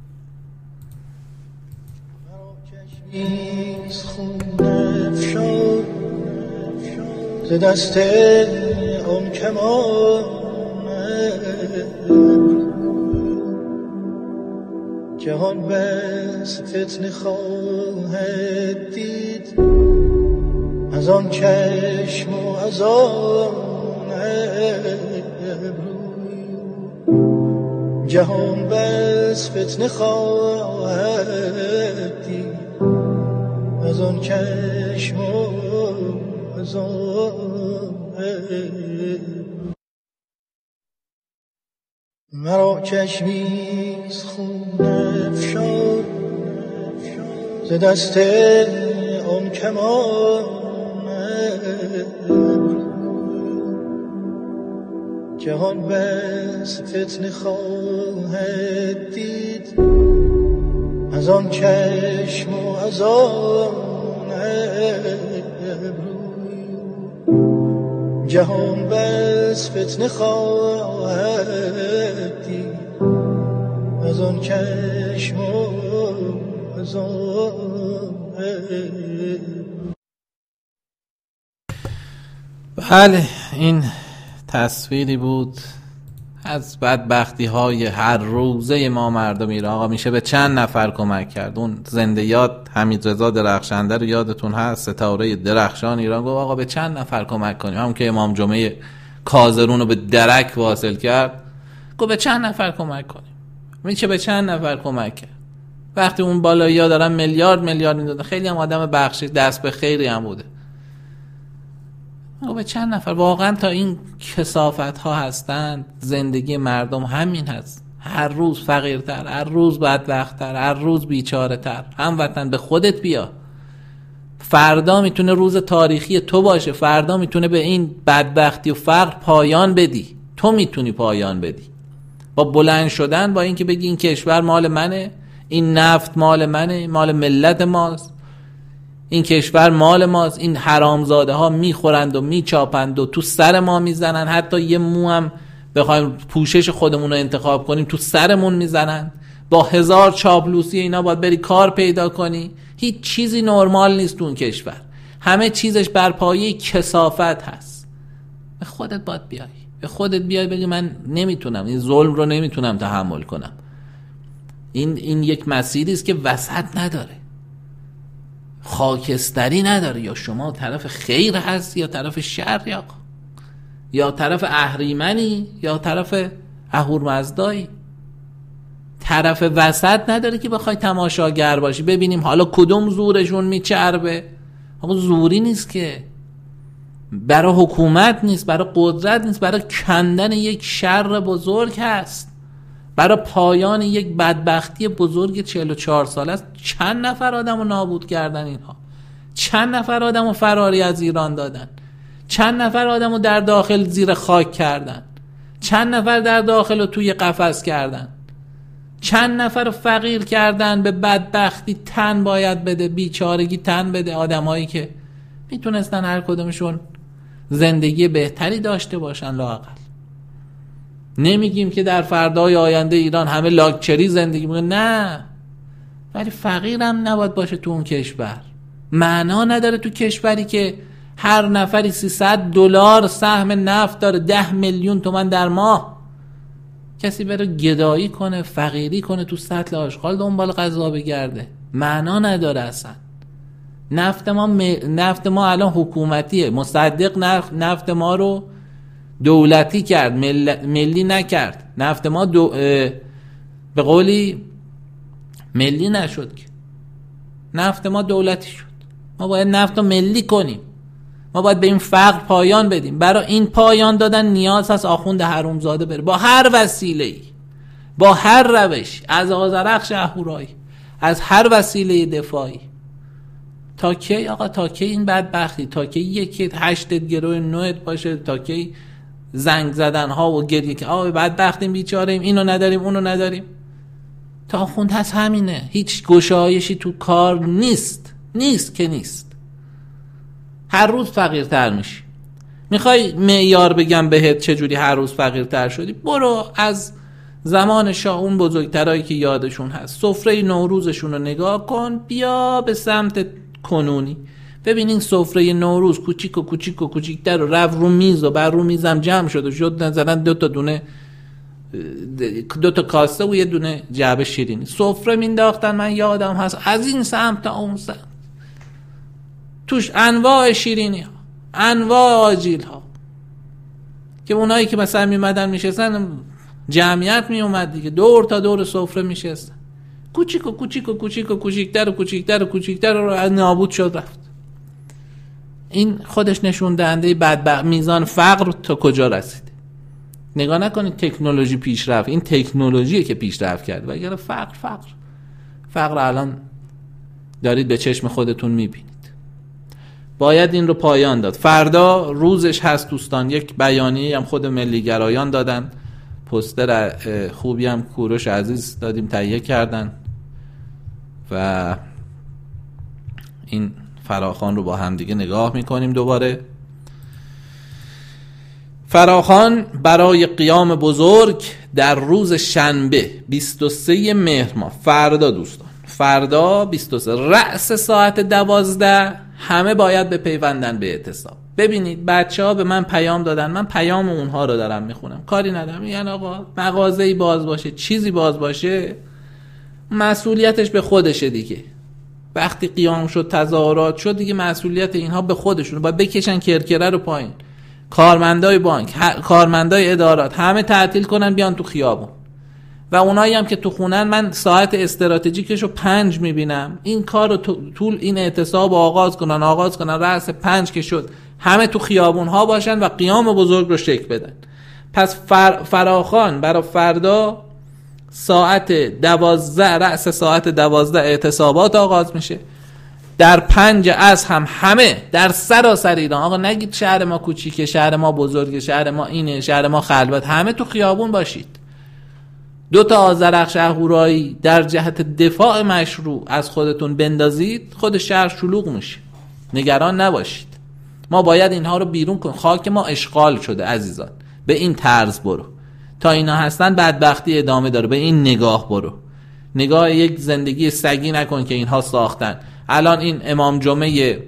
ز دست اون کمان جهان بس فتنه خواهد دید، از آن چشم و از آن ابروی. جهان بس فتنه خواهد دید، از آن چشم و از آن ابروی. مرا چشمیز خون افشان ز دست آن کمان، جهان بس فتنه خواهد دید، از آن چشم و از آن ابروی. جهان بس فتنه خواهد دید، از آن چشم و از آن ابروی. بله، این تصویری بود از بدبختی های هر روزه ما مردم ایران. آقا میشه به چند نفر کمک کرد؟ اون زنده یاد حمیدرضا درخشنده رو یادتون هست، ستاره درخشان ایران، گفت آقا به چند نفر کمک کنیم. هم که امام جمعه کازرون رو به درک واصل کرد، گفت به چند نفر کمک کنیم. میشه به چند نفر کمک کرد؟ وقتی اون بالایی‌ها دارن میلیارد میلیارد میدادن، خیلی هم آدم بخشش دست به خیری هم بوده. او به چند نفر؟ واقعا تا این کثافت ها هستند. زندگی مردم همین هست، هر روز فقیرتر، هر روز بدبخت‌تر، هر روز بیچاره تر. هموطن به خودت بیا. فردا میتونه روز تاریخی تو باشه، فردا میتونه به این بدبختی و فقر پایان بدی. تو میتونی پایان بدی با بلند شدن، با اینکه بگی این کشور مال منه، این نفت مال منه، مال ملت ماست، این کشور مال ماست. این حرامزاده ها میخورند و میچاپند و تو سر ما میزنن. حتی یه مو هم بخوایم پوشش خودمون رو انتخاب کنیم تو سرمون میزنن. با هزار چاپلوسی اینا باید بری کار پیدا کنی. هیچ چیزی نرمال نیست تو اون کشور. همه چیزش بر پایه کثافت هست. به خودت باید بیای، به خودت بیای بگی من نمیتونم این ظلم رو نمیتونم تحمل کنم. این این یک مسیری است که وسط نداره، خاکستری نداره. یا شما طرف خیر هست یا طرف شر، یا یا طرف اهریمنی یا طرف اهورمزدایی. طرف وسط نداره که بخوای تماشاگر باشی ببینیم حالا کدوم زورشون میچربه. آقا زوری نیست که، برای حکومت نیست، برای قدرت نیست، برای کندن یک شر بزرگ هست، برای پایان یک بدبختی بزرگ چهل و چهار ساله است. چند نفر آدم رو نابود کردن اینها؟ چند نفر آدم رو فراری از ایران دادن؟ چند نفر آدم رو در داخل زیر خاک کردن؟ چند نفر در داخل رو توی قفس کردن؟ چند نفر فقیر کردن؟ به بدبختی تن باید بده، بیچارگی تن بده. آدم هایی که میتونستن هر کدومشون زندگی بهتری داشته باشن لااقل. نمیگیم که در فردای آینده ایران همه لاکچری زندگی میکنه، نه، ولی فقیرم نباید باشه تو اون کشور. معنا نداره تو کشوری که هر نفری سیصد دلار سهم نفت داره، ده میلیون تومان در ماه، کسی بره گدایی کنه، فقیری کنه، تو سطل آشغال دنبال غذا بگرده. معنا نداره اصلا. نفت ما م... نفت ما الان حکومتیه، مصدق نفت, نفت ما رو دولتی کرد، مل... ملی نکرد. نفت ما دو... اه... به قولی ملی نشد که، نفت ما دولتی شد. ما باید نفت رو ملی کنیم، ما باید به این فقر پایان بدیم. برای این پایان دادن نیاز هست آخوند حرومزاده بره با هر وسیله‌ای، با هر روش، از آذرخش اهورایی، از هر وسیله دفاعی. تا کی آقا؟ تا کی این بدبختی؟ تا کی یکی هشتت گروه نوت باشه؟ تا کی زنگ زدن ها و گریه که آقا بدبختیم، بیچاره‌ایم، اینو نداریم اونو نداریم؟ تا آخوند هست همینه. هیچ گشایشی تو کار نیست، نیست که نیست. هر روز فقیرتر میشی. میخوای معیار بگم بهت چجوری هر روز فقیرتر شدی؟ برو از زمان شاه، اون بزرگترایی که یادشون هست، سفره نوروزشون رو نگاه کن، بیا به سمت کنونی، ببین این سفره نوروز کوچیک و کوچیک و کوچیکتر رو رفت رو میز و بر رو میزم جمع شد و شد نزدن دو تا دونه دو تا کاسه و یه دونه جعبه شیرینی سفره مینداختن. من یادم هست از این سمت تا اون سمت، توش انواع شیرینی ها، انواع آجیل ها، که اونایی که مثلا میمدن میشستن جمعیت میومد دیگه، دور تا دور سفره میشستن، کوچیک و کوچیک و کوچیک و کوچیکتر و کوچیکتر و کوچیکتر رو از نابود شد رفت. این خودش نشون دهنده بدبخت میزان فقر تا کجا رسید. نگاه نکنید تکنولوژی پیشرفت، این تکنولوژیه که پیشرفت کرد، وگرنه فقر فقر فقر الان دارید به چشم خودتون میبینید. باید این رو پایان داد. فردا روزش هست دوستان. یک بیانیه هم خود ملیگرایان دادن، پوستر خوبی هم کوروش عزیز دادیم تهیه کردن و این فراخوان رو با هم دیگه نگاه میکنیم دوباره. فراخوان برای قیام بزرگ در روز شنبه بیست و سه مهر ماه، فردا دوستان، فردا بیست و سه رأس ساعت دوازده همه باید بپیوندن به اعتصاب. ببینید بچه ها به من پیام دادن، من پیام اونها رو دارم میخونم، کاری ندارم. یعنی آقا مغازه‌ای باز باشه، چیزی باز باشه، مسئولیتش به خودشه دیگه. وقتی قیام شد، تظاهرات شد، دیگه مسئولیت اینها به خودشونه، باید بکشن کرکره رو پایین. کارمندای بانک، کارمندای ادارات همه تعطیل کنن، بیان تو خیابون. و اونایی هم که تو خونن، من ساعت استراتژیکش رو پنج میبینم، این کار رو طول این اعتصاب آغاز کنن آغاز کنن رأس پنج که شد همه تو خیابون ها باشن و قیام بزرگ رو شکل بدن. پس فر فراخوان برای فردا ساعت دوازده، رأس ساعت دوازده اعتصابات آغاز میشه. در پنج از هم همه در سراسر ایران، آقا نگید شهر ما کوچیکه، شهر ما بزرگه، شهر ما اینه، شهر ما خلوت، همه تو خیابون باشید. دو تا آذرخش اهورایی در جهت دفاع مشروع از خودتون بندازید، خود شهر شلوغ میشه. نگران نباشید. ما باید اینها رو بیرون کنیم. خاک ما اشغال شده عزیزان. به این طرز برو. تا اینا هستن بدبختی ادامه داره. به این نگاه برو. نگاه یک زندگی سگی نکن که اینها ساختن. الان این امام جمعه،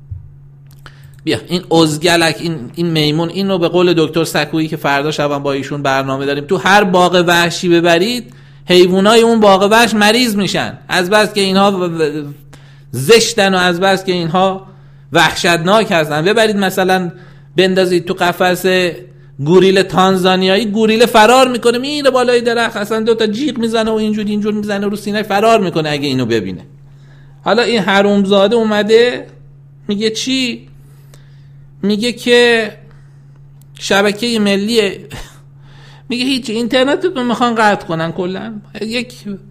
بیا این ازگلک، این این میمون، این رو به قول دکتر سکویی که فردا شبم با ایشون برنامه داریم، تو هر باغ وحشی ببرید، حیوانای اون باغ وحش مریض میشن، از بس که اینها زشتن و از بس که اینها وحشتناک هستن. ببرید مثلا بندازید تو قفس گوریل تانزانیایی، گوریل فرار میکنه، میره بالای درخت، اصلا دو تا جیغ میزنه و اینجور اینجور میزنه رو سینه، فرار میکنه اگه اینو ببینه. حالا این حرومزاده اومده میگه چی؟ میگه که شبکه ملی میگه هیچ، اینترنت رو میخوان قطع کنن کلا. یک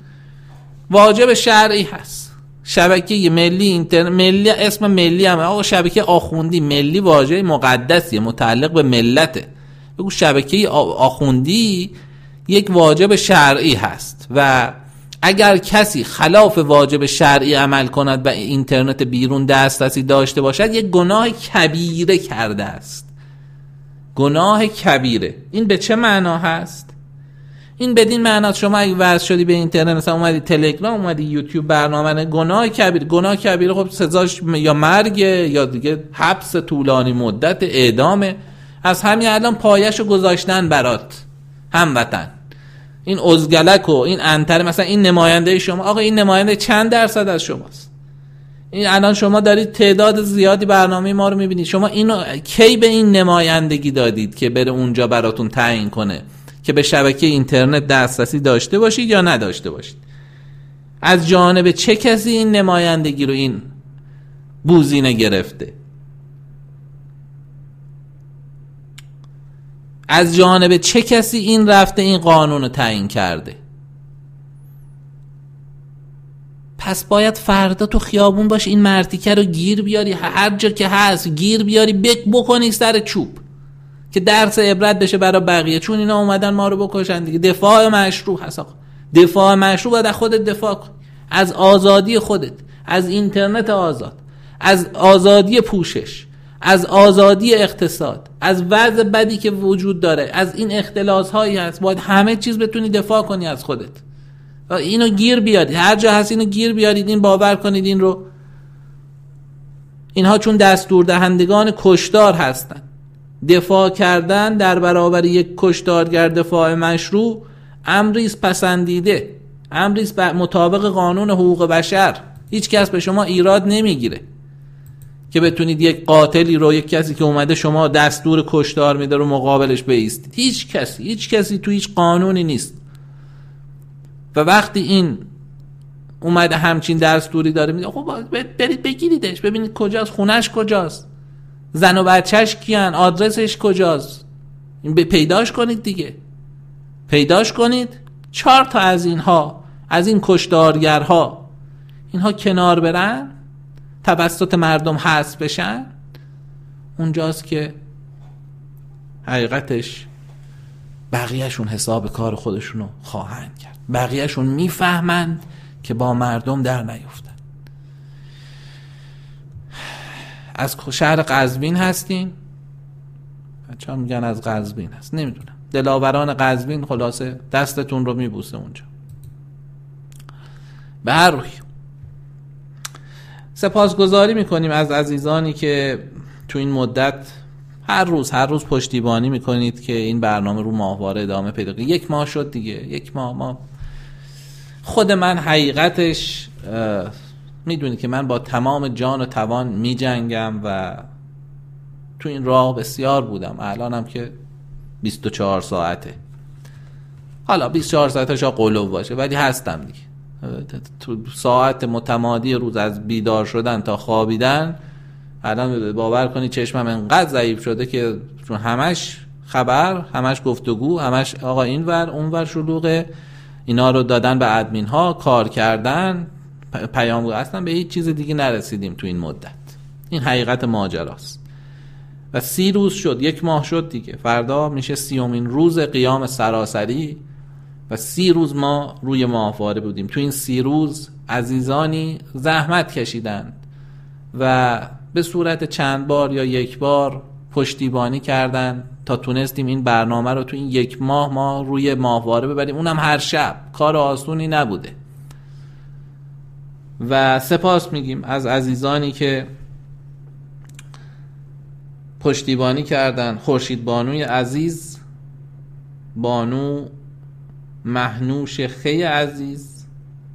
واجب شرعی هست، شبکه ملی اینترنت، ملی اسم ملی هم آقا شبکه آخوندی، ملی واژه مقدسیه، متعلق به ملته. بگو شبکه آخوندی یک واجب شرعی هست و اگر کسی خلاف واجب شرعی عمل کند و اینترنت بیرون دسترسی داشته باشد، یک گناه کبیره کرده است. گناه کبیره. این به چه معنا هست؟ این بدین معناست شما اگه وصل شدی به اینترنت، مثلا اومدی تلگرام، اومدی یوتیوب، برنامه گناه کبیر، گناه کبیر خب سزاش یا مرگ یا دیگه حبس طولانی مدت، اعدامه. از همین الان پایه‌شو گذاشتن برات هموطن. این ازگلک و این انتر، مثلا این نماینده شما، آقا این نماینده چند درصد از شماست؟ این الان شما دارید تعداد زیادی برنامه ما رو میبینید، شما اینو کی به این نمایندگی دادید که بره اونجا براتون تعیین کنه که به شبکه اینترنت دسترسی داشته باشید یا نداشته باشید؟ از جانب چه کسی این نمایندگی رو این بوزینه گرفته؟ از جانب چه کسی این رفته این قانون رو تعیین کرده؟ پس باید فردا تو خیابون باش این مرتیکه رو گیر بیاری، هر جا که هست گیر بیاری، بک بکنی سر چوب که درس عبرت بشه برای بقیه. چون اینا اومدن ما رو بکشن دیگه. دفاع مشروع هست آقا. دفاع مشروع باید از خودت دفاع کن، از آزادی خودت، از اینترنت آزاد، از آزادی پوشش، از آزادی اقتصاد، از وضع بدی که وجود داره، از این اختلاس هایی هست. باید همه چیز بتونی دفاع کنی از خودت. اینو گیر بیارید، هر جا هست اینو گیر بیارید. این باور کنید این رو، اینها چون دستور دهندگان کشتار هستن، دفاع کردن در برابر یک کشتارگر، دفاع مشروع، امری است پسندیده، امری است مطابق قانون حقوق بشر. هیچ کس به شما ایراد نمیگیره که بتونید یک قاتلی رو، یک کسی که اومده شما دستور کشتار میده رو مقابلش بایستید. هیچ کسی هیچ کسی تو هیچ قانونی نیست. و وقتی این اومده همچین دستوری داره میده، خب برید بگیریدش، ببینید کجاست، خونش کجاست، زن و بچهش کیان، آدرسش کجاست، این پیداش کنید دیگه، پیداش کنید. چهار تا از اینها، از این کشتارگرها، اینها کنار برن، توسط مردم حذف بشن، اونجاست که حقیقتش بقیهشون حساب کار خودشونو خواهند کرد. بقیهشون میفهمند که با مردم در نیفتن. از شهر قزوین هستین، بچه ها میگن از قزوین هست، نمیدونم، دلاوران قزوین خلاصه دستتون رو میبوسه اونجا. به هر روی سپاسگزاری میکنیم از عزیزانی که تو این مدت هر روز هر روز پشتیبانی میکنید که این برنامه رو ماهواره ادامه پیدا کنه. یک ماه شد دیگه، یک ماه. ما خود من حقیقتش میدونی که من با تمام جان و توان میجنگم و تو این راه بسیار بودم. الانم که بیست و چهار ساعته، حالا بیست و چهار ساعته شا قلوب باشه ولی هستم دیگه. تو ساعت متمادی روز از بیدار شدن تا خوابیدن الان باور کنی چشمم انقدر ضعیف شده که چون همش خبر، همش گفتگو، همش آقا این ور اون ور شلوغه، اینا رو دادن به ادمین ها، کار کردن، پیام اصلا به هیچ چیز دیگه نرسیدیم تو این مدت. این حقیقت ماجراست. و سی روز شد، یک ماه شد دیگه، فردا میشه سیومین روز قیام سراسری و سی روز ما روی ماهواره بودیم. تو این سی روز عزیزانی زحمت کشیدن و به صورت چند بار یا یک بار پشتیبانی کردن تا تونستیم این برنامه رو تو این یک ماه ما روی ماهواره ببریم، اونم هر شب. کار آسونی نبوده و سپاس میگیم از عزیزانی که پشتیبانی کردن. خورشید بانوی عزیز، بانو مهنوش خی عزیز،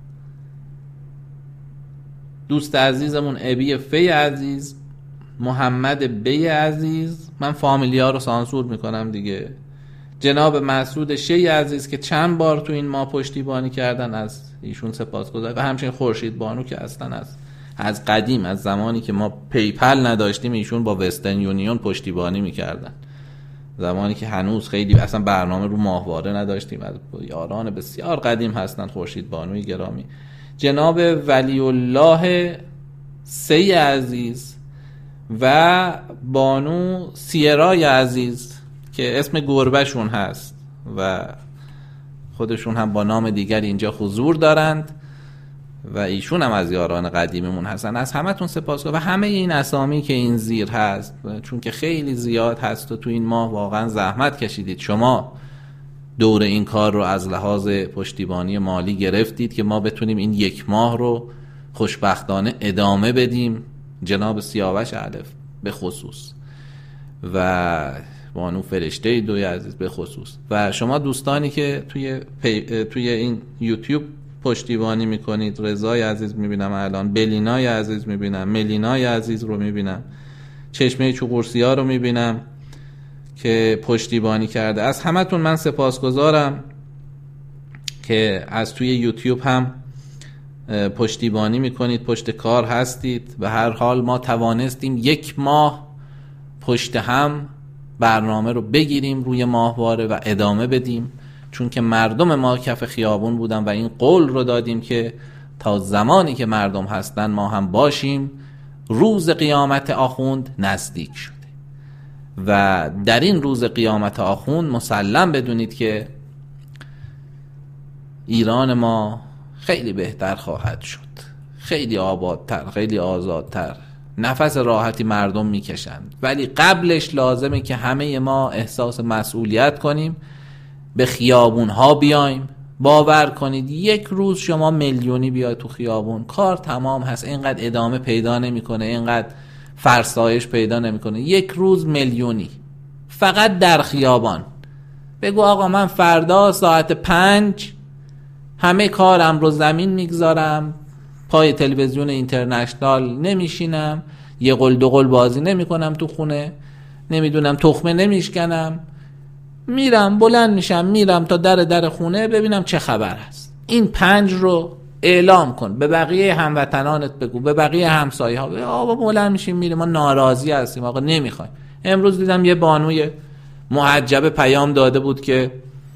دوست عزیزمون ابی فی عزیز، محمد بی عزیز، من فامیلیا رو سانسور میکنم دیگه، جناب مسعود شی عزیز که چند بار تو این ما پشتیبانی کردن، از ایشون سپاسگزارم. و همچنین خورشید بانو که اصلا از از قدیم، از زمانی که ما پیپل نداشتیم، ایشون با وسترن یونیون پشتیبانی میکردن، زمانی که هنوز خیلی اصلا برنامه رو ماهواره نداشتیم. از یاران بسیار قدیم هستن خورشید بانوی گرامی. جناب ولی الله سی عزیز و بانو سیرای عزیز که اسم گربهشون هست و خودشون هم با نام دیگر اینجا حضور دارند و ایشون هم از یاران قدیمیمون هستن. از همتون سپاسگزارم و همه این اسامی که این زیر هست، چون که خیلی زیاد هست و تو این ماه واقعا زحمت کشیدید. شما دور این کار رو از لحاظ پشتیبانی مالی گرفتید که ما بتونیم این یک ماه رو خوشبختانه ادامه بدیم. جناب سیاوش علف به خصوص و بانو فرشته دوی عزیز به خصوص و شما دوستانی که توی پی... توی این یوتیوب پشتیبانی میکنید، رضای عزیز میبینم الان، بلینای عزیز میبینم، ملینای عزیز رو میبینم، چشمه چوغورسی ها رو میبینم که پشتیبانی کرده. از همتون من سپاسگزارم که از توی یوتیوب هم پشتیبانی میکنید، پشت کار هستید. به هر حال ما توانستیم یک ماه پشت هم برنامه رو بگیریم روی ماهواره و ادامه بدیم، چون که مردم ما کف خیابون بودن و این قول رو دادیم که تا زمانی که مردم هستن ما هم باشیم. روز قیامت آخوند نزدیک شده و در این روز قیامت آخوند مسلم بدونید که ایران ما خیلی بهتر خواهد شد، خیلی آبادتر، خیلی آزادتر، نفس راحتی مردم میکشند. ولی قبلش لازمه که همه ما احساس مسئولیت کنیم، به خیابون ها بیایم. باور کنید یک روز شما میلیونی بیاید تو خیابون کار تمام هست، اینقدر ادامه پیدا نمیکنه، اینقدر فرسایش پیدا نمیکنه. یک روز میلیونی فقط در خیابان بگو آقا من فردا ساعت پنج همه کارم رو زمین میگذارم، پای تلویزیون اینترنشنال نمیشینم، یه قل دو قل بازی نمی کنم تو خونه، نمیدونم تخمه نمیشکنم، میرم بلند میشم میرم تا در در خونه ببینم چه خبر هست. این پنج رو اعلام کن، به بقیه هموطنانت بگو، به بقیه همسایه ها، آقا بلند میشیم میریم، ما ناراضی هستیم، آقا نمیخوایم. امروز دیدم یه بانوی محجبه پیام داده بود که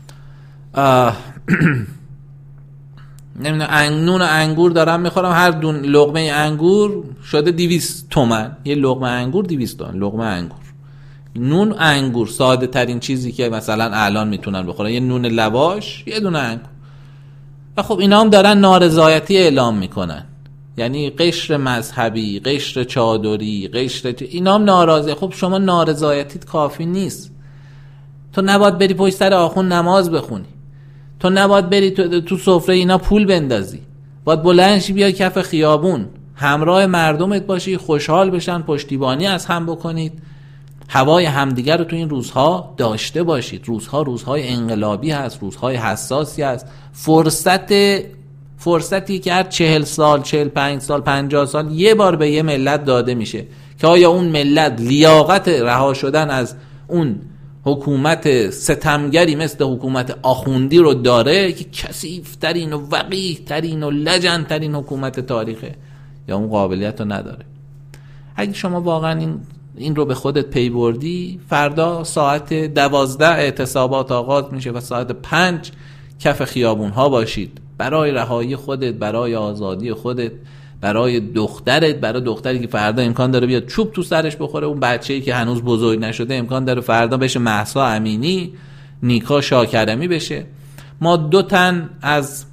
نمیدونم نون انگور دارم میخورم، هر دون لقمه انگور شده دویست تومن، یه لقمه انگور دویست تومن، لقمه انگور، نون انگور، ساده ترین چیزی که مثلا الان میتونن بخورن، یه نون لواش، یه دونه انگور. و خب اینا هم دارن نارضایتی اعلام میکنن، یعنی قشر مذهبی، قشر چادری، قشر اینا هم ناراضی. خب شما نارضایتیت کافی نیست، تو نباید بری پشت سر آخوند نماز بخونی، تو نباید بری تو, تو سفره اینا پول بندازی، باید بلندشی بیای کف خیابون همراه مردمت باشی، خوشحال بشن، پشتیبانی از هم بکنید، هوای همدیگر رو تو این روزها داشته باشید. روزها روزهای انقلابی هست، روزهای حساسی هست، فرصت فرصتی که هر چهل سال، چهل پنج سال، پنجاه سال یه بار به یه ملت داده میشه که آیا اون ملت لیاقت رها شدن از اون حکومت ستمگری مثل حکومت آخوندی رو داره که کثیف‌ترین و وقیح‌ترین و لجن‌ترین حکومت تاریخه، یا اون قابلیت رو نداره. اگه شما واقعا این این رو به خودت پی بردی، فردا ساعت دوازده اعتصابات آغاز میشه و ساعت پنج کف خیابون ها باشید، برای رهایی خودت، برای آزادی خودت، برای دخترت، برای دختری که فردا امکان داره بیاد چوب تو سرش بخوره، اون بچه‌ای که هنوز بزرگ نشده امکان داره فردا بشه مهسا امینی، نیکا شاکرمی بشه. ما دو تن از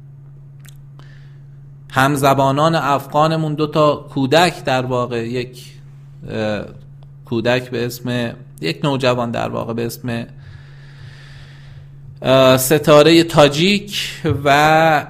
همزبانان افغانمون، دو تا کودک در واقع، یک کودک به اسم، یک نوجوان در واقع به اسم ستاره تاجیک و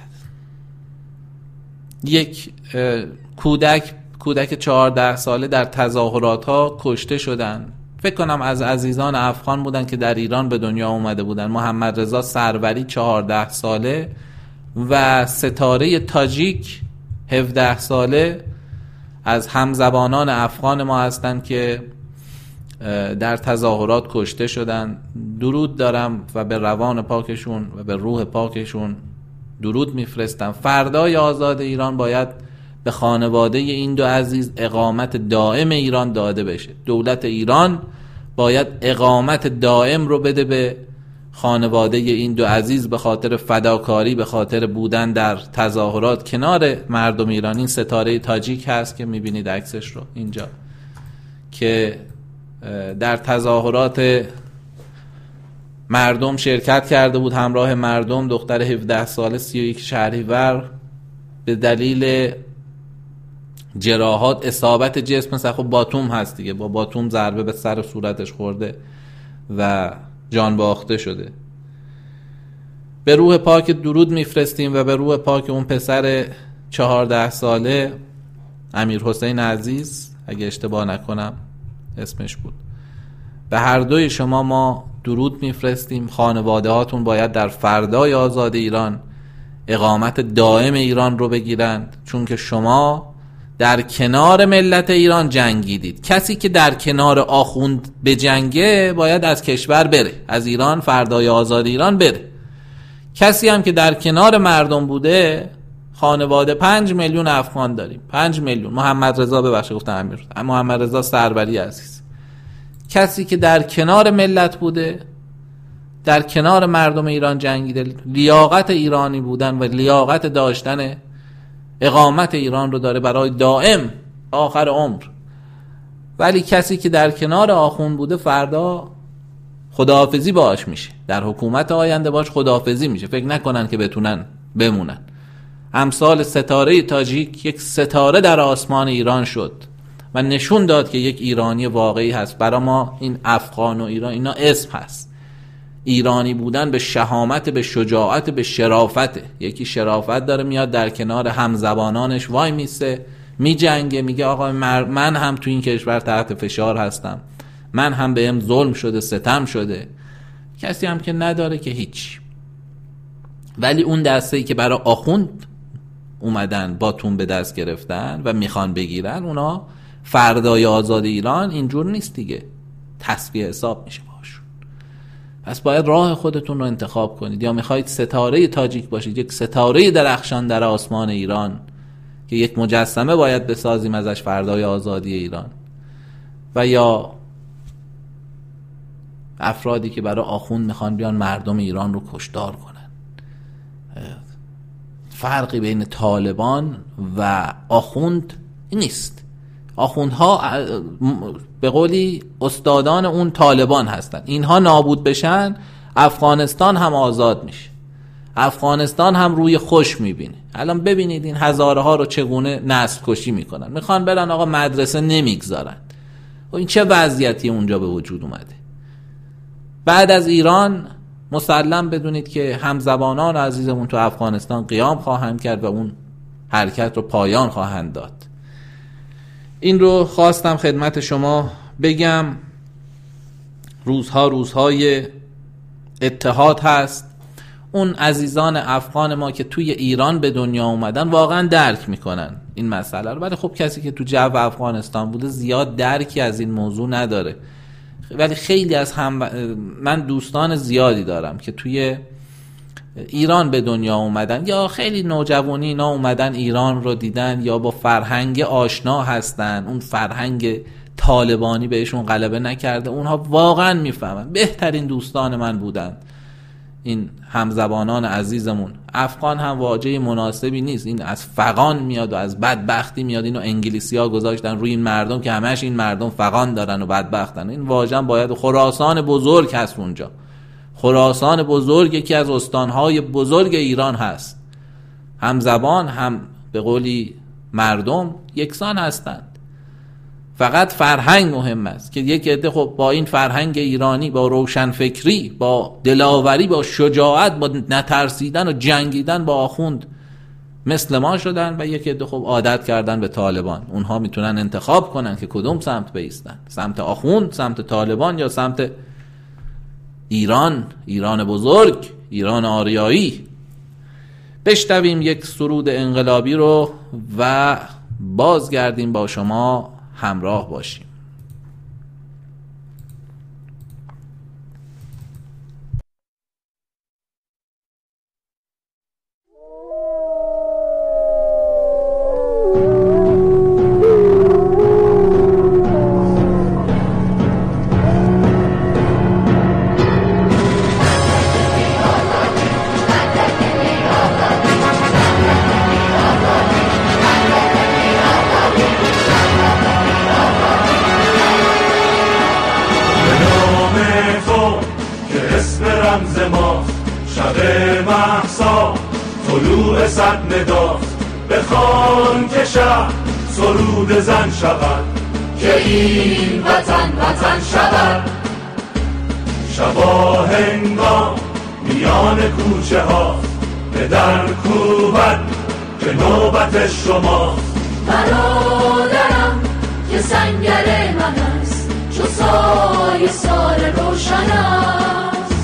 یک کودک کودک چهارده ساله در تظاهرات ها کشته شدن. فکر کنم از عزیزان افغان بودن که در ایران به دنیا اومده بودن. محمد رضا سروری چهارده ساله و ستاره تاجیک هفده ساله از همزبانان افغان ما هستند که در تظاهرات کشته شدن. درود دارم و به روان پاکشون و به روح پاکشون درود میفرستم. فردای آزاد ایران باید به خانواده این دو عزیز اقامت دائم ایران داده بشه. دولت ایران باید اقامت دائم رو بده به خانواده این دو عزیز به خاطر فداکاری، به خاطر بودن در تظاهرات کنار مردم ایران. این ستاره تاجیک هست که میبینید عکسش رو اینجا، که در تظاهرات مردم شرکت کرده بود، همراه مردم. دختر هفده ساله سی و یک شهریور به دلیل جراحات، اصابت جسم، مثلا خب باتوم هست دیگه، با باتوم ضربه به سر و صورتش خورده و جان باخته شده. به روح پاک درود میفرستیم و به روح پاک اون پسر چهارده ساله امیر حسین عزیز، اگه اشتباه نکنم اسمش بود. به هر دوی شما ما درود میفرستیم. خانواده هاتون باید در فردای آزاد ایران اقامت دائم ایران رو بگیرند، چون که شما در کنار ملت ایران جنگیدید. کسی که در کنار آخوند به جنگه باید از کشور بره، از ایران، فردای آزاد ایران بره. کسی هم که در کنار مردم بوده، خانواده پنج میلیون افغان داریم، پنج میلیون. محمد رضا، ببخشید گفتم امیر، محمد رضا سروری عزیز، کسی که در کنار ملت بوده، در کنار مردم ایران جنگیده، لیاقت ایرانی بودن و لیاقت داشتن اقامت ایران رو داره برای دائم آخر عمر. ولی کسی که در کنار آخوند بوده فردا خداحافظی باش میشه، در حکومت آینده باش خداحافظی میشه. فکر نکنن که بتونن بمونن. امثال ستاره تاجیک یک ستاره در آسمان ایران شد و نشون داد که یک ایرانی واقعی هست. برای ما این افغان و ایران اینا اسم هست. ایرانی بودن به شهامت، به شجاعت، به شرافته. یکی شرافت داره، میاد در کنار همزبانانش وای میسه، میجنگه، میگه آقا من هم تو این کشور تحت فشار هستم، من هم بهم ظلم شده، ستم شده. کسی هم که نداره که هیچ. ولی اون دسته‌ای که برای آخوند اومدن باتون به دست گرفتن و میخوان بگیرن، اونا فردای آزاد ایران اینجور نیست دیگه، تصفیه حساب میشه باشون. پس باید راه خودتون رو انتخاب کنید. یا میخواید ستاره تاجیک باشید، یک ستاره درخشان در آسمان ایران که یک مجسمه باید بسازیم ازش فردای آزادی ایران، و یا افرادی که برای آخوند میخوان بیان مردم ایران رو کشتار کنن. فرقی بین طالبان و آخوند نیست. آخوندها به قولی استادان اون طالبان هستن. اینها نابود بشن، افغانستان هم آزاد میشه، افغانستان هم روی خوش میبینه. الان ببینید این هزاره ها رو چگونه نسل کشی میکنن. میخوان برن آقا مدرسه نمیگذارن. و این چه وضعیتی اونجا به وجود اومده. بعد از ایران مسلم بدونید که همزبانان عزیزمون تو افغانستان قیام خواهند کرد و اون حرکت رو پایان خواهند داد. این رو خواستم خدمت شما بگم. روزها روزهای اتحاد هست. اون عزیزان افغان ما که توی ایران به دنیا اومدن واقعا درک میکنن این مسئله رو، ولی خب کسی که تو جو افغانستان بوده زیاد درکی از این موضوع نداره. ولی خیلی از هم من دوستان زیادی دارم که توی ایران به دنیا اومدن، یا خیلی نوجوانی اینا اومدن ایران رو دیدن، یا با فرهنگ آشنا هستن، اون فرهنگ طالبانی بهشون غلبه نکرده. اونها واقعا میفهمن. بهترین دوستان من بودن این همزبانان عزیزمون. افغان هم واژه مناسبی نیست، این از فغان میاد و از بدبختی میاد. اینو انگلیسی ها گذاشتن روی این مردم که همش این مردم فغان دارن و بدبختن. این واژه باید، خراسان بزرگ هست اونجا. خراسان بزرگ یکی از استانهای بزرگ ایران هست. هم زبان هم به قولی مردم یکسان هستند. فقط فرهنگ مهم است که یک عده خب با این فرهنگ ایرانی، با روشنفکری، با دلاوری، با شجاعت، با نترسیدن و جنگیدن با آخوند مثل ما شدن، و یک عده خب عادت کردن به طالبان. اونها میتونن انتخاب کنن که کدوم سمت بایستن، سمت آخوند، سمت طالبان، یا سمت ایران، ایران بزرگ، ایران آریایی. بشنویم یک سرود انقلابی رو و بازگردیم با شما همراه باشیم. بخوان که شب سرود زن شود، که این وطن وطن شود. شبا هنگام میان کوچه ها به در کوبد که نوبت شما. برادرم که سنگر من است، چو سایه سار روشن است.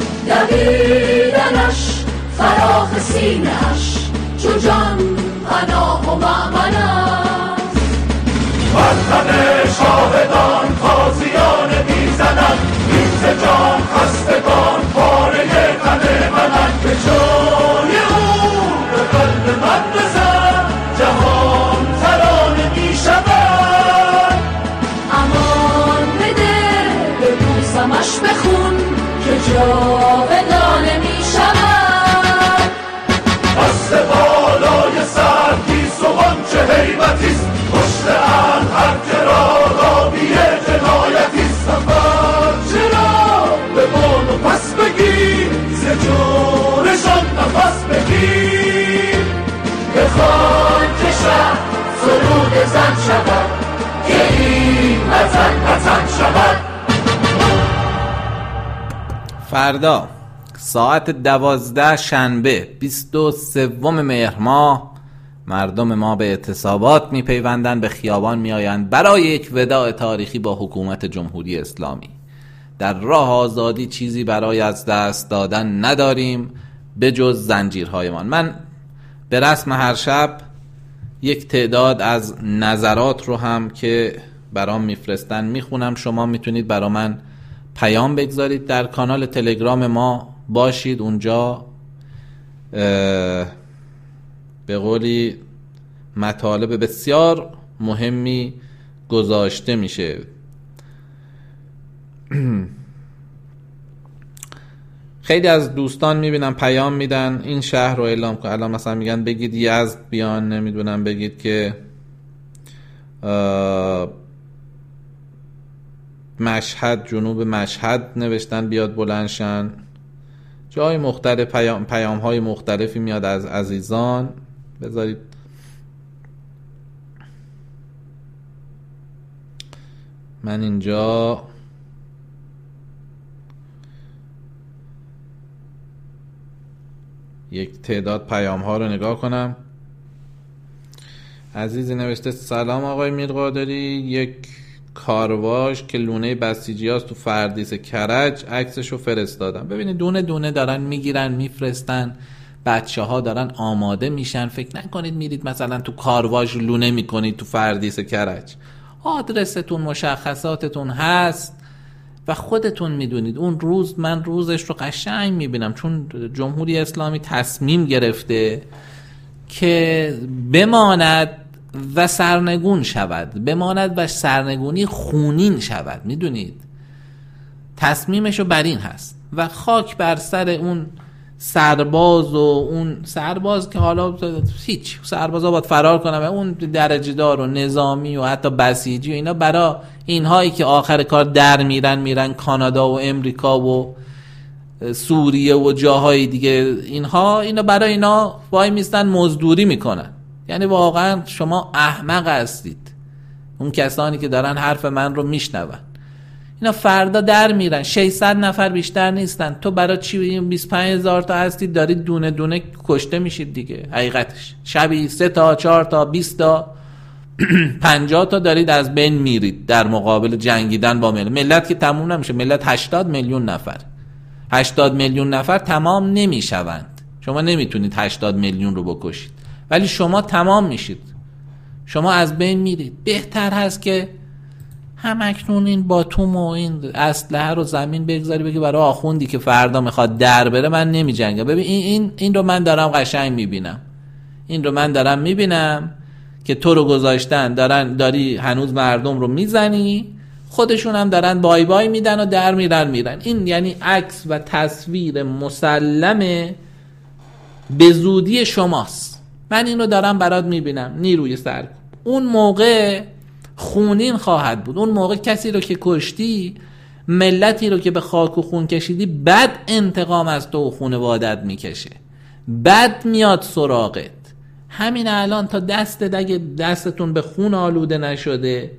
دویدنش فراخ سینه اش، چو جان پناه و مأمن است. وطن شاهدان تازیان میزنند، ریز جان خستگان پاره تن منند. به جای او به قلب من بزن، جهان ترانه میشود. امان بده ببوسمش بخون که جاودانه میشود. دست بالای سر گیسوان چه هیبتیست، پشت ان هر که را رابی جنایتیست. سفر چرا به بان و پس بگیر، ز جورشان نفس بگیر. بخوان که شهر سرود زن شود، که این وطن وطن شود. فردا ساعت دوازده شنبه بیست و سوم مهر ماه مردم ما به اعتصابات میپیوندند، به خیابان میآیند برای یک وداع تاریخی با حکومت جمهوری اسلامی. در راه آزادی چیزی برای از دست دادن نداریم به جز زنجیرهایمان. من به رسم هر شب یک تعداد از نظرات رو هم که برام میفرستن میخونم. شما میتونید برا من پیام بگذارید، در کانال تلگرام ما باشید، اونجا به قولی مطالب بسیار مهمی گذاشته میشه. خیلی از دوستان میبینم پیام میدن این شهر رو اعلام کن. الان مثلا میگن بگید یزد بیان، نمیدونم بگید که مشهد، جنوب مشهد نوشتن بیاد بلندشن. جای مختلف پیام, پیام های مختلفی میاد از عزیزان. بذارید من اینجا یک تعداد پیام ها رو نگاه کنم. عزیزی نوشته سلام آقای میرقادری، یک کارواش که لونه بسیجی هاست تو فردیس کرج عکسشو فرستادم. ببینید دونه دونه دارن میگیرن میفرستن، بچه ها دارن آماده میشن. فکر نکنید میرید مثلا تو کارواش لونه میکنید تو فردیس کرج. آدرستون مشخصاتتون هست و خودتون میدونید. اون روز من روزش رو قشنگ میبینم، چون جمهوری اسلامی تصمیم گرفته که بماند و سرنگون شود، بماند و سرنگونی خونین شود. میدونید تصمیمشو بر این هست و خاک بر سر اون سرباز و اون سرباز که حالا هیچ سربازا باید فرار کنن و اون درجه دار و نظامی و حتی بسیجی و اینا، برای اینهایی که آخر کار در میرن میرن کانادا و امریکا و سوریه و جاهای دیگه، اینها اینا برای اینا وای میستن مزدوری میکنن. یعنی واقعا شما احمق هستید اون کسانی که دارن حرف من رو میشنون. اینا فردا در میرن، ششصد نفر بیشتر نیستن. تو برای چی بیست و پنج هزار تا هستید دارید دونه دونه کشته میشید دیگه. حقیقتش شبی سه تا چهار تا بیست تا پنجاه تا دارید از بین میرید در مقابل جنگیدن با ملت. ملت که تموم نمیشه، ملت هشتاد میلیون نفر هشتاد میلیون نفر تمام نمیشوند. شما نمیتونید هشتاد میلیون رو بکشید، ولی شما تمام میشید، شما از بین میرید. بهتر هست که همکنون این باتوم و این اسلحه رو زمین بگذاری، بگی برای آخوندی که فردا میخواد در بره من نمی جنگم. ببین این این این رو من دارم قشنگ میبینم، این رو من دارم میبینم که تو رو گذاشتن دارن داری هنوز مردم رو میزنی، خودشون هم دارن بای بای میدن و در میرن میرن. این یعنی عکس و تصویر مسلمه به زودی شماست. من این رو دارم برات میبینم. نیروی سر اون موقع خونین خواهد بود. اون موقع کسی رو که کشتی، ملتی رو که به خاک و خون کشیدی، بد انتقام از تو و خانوادت میکشه، بد میاد سراغت. همین الان تا دست دگه دستتون به خون آلوده نشده،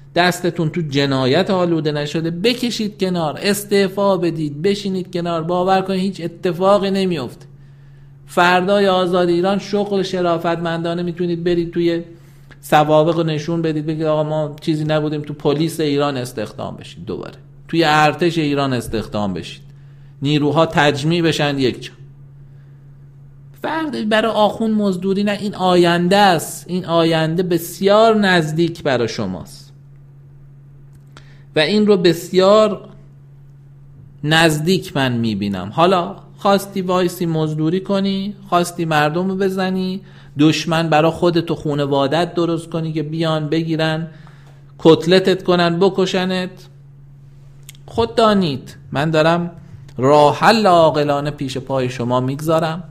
دستتون تو جنایت آلوده نشده بکشید کنار، استعفا بدید، بشینید کنار. باور کنید هیچ اتفاقی نمیفته. فردای آزاد ایران شغل شرافتمندانه میتونید برید توی سوابق نشون بدید، بگید آقا ما چیزی نبودیم، تو پلیس ایران استخدام بشید، دوباره توی ارتش ایران استخدام بشید، نیروها تجمیع بشن یک جا. فرد برای آخوند مزدوری نه، این آینده است. این آینده بسیار نزدیک برای شماست و این رو بسیار نزدیک من میبینم. حالا خواستی وایسی مزدوری کنی، خواستی مردم رو بزنی، دشمن برای خودت و خانوادت درست کنی که بیان بگیرن کتلتت کنن بکشنت، خود دانید. من دارم راه حل عاقلانه پیش پای شما میگذارم.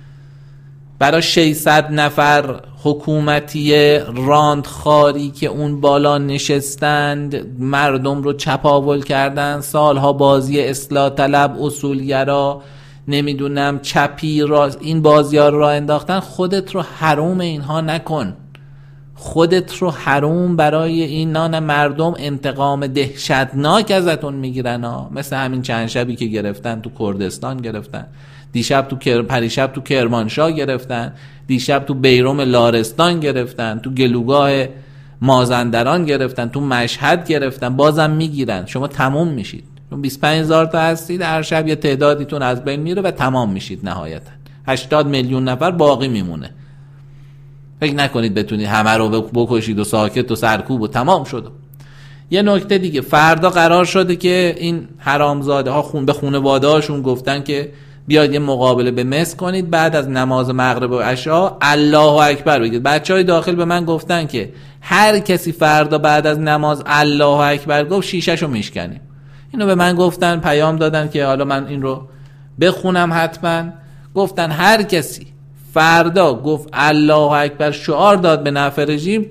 برای ششصد نفر حکومتی راندخاری که اون بالا نشستند، مردم رو چپاول کردن، سالها بازی اصلاح طلب، اصولگرا، نمیدونم چپی، را این بازی ها رو راه انداختن. خودت رو حروم اینها نکن، خودت رو حروم برای این نان مردم انتقام دهشتناک ازتون میگیرن ها. مثل همین چند شبی که گرفتن تو کردستان گرفتن، دیشب تو کر... پریشب تو کرمانشاه گرفتن، دیشب تو بیروم لارستان گرفتن، تو گلوگاه مازندران گرفتن، تو مشهد گرفتن، بازم میگیرن. شما تموم میشید، چون بیست و پنج هزار تا هستید، هر شب یه تعدادیتون از بین میره و تمام میشید. نهایتا هشتاد میلیون نفر باقی میمونه. فکر نکنید بتونید همه رو بکشید و ساکت و سرکوب و تمام شد. یه نکته دیگه، فردا قرار شده که این حرامزاده ها خون به خانواده هاشون گفتن که بیاید یه مقابله به مصر کنید، بعد از نماز مغرب و عشا الله اکبر بگید. بچهای داخل به من گفتن که هر کسی فردا بعد از نماز الله اکبر گفت شیشه‌شو میشکنیم. اینو به من گفتن، پیام دادن که حالا من این رو بخونم حتما. گفتن هر کسی فردا گفت الله اکبر، شعار داد به نفع رژیم،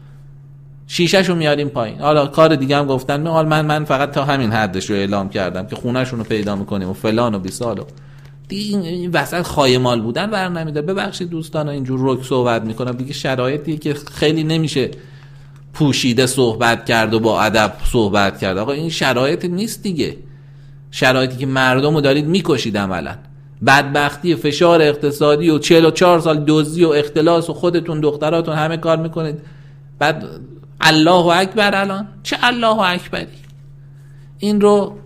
شیشه‌شو میاریم پایین. حالا کار دیگه هم گفتن، حالا من من فقط تا همین حدش رو اعلام کردم که خونه‌شون رو پیدا میکنیم و فلان و بیسال و دیگه. این وسط خایمال بودن بر نمیده. ببخشید دوستان اینجور رک صحبت میکنم دیگه، شرایطی که خیلی نمیشه پوشیده صحبت کرد و با ادب صحبت کرد. آقا این شرایط نیست دیگه، شرایطی که مردم رو دارید میکشید عملا. بدبختی، فشار اقتصادی و چهل و چهار سال دزدی و اختلاس و خودتون دختراتون همه کار میکنید، بعد الله اکبر. الان چه الله اکبری؟ این رو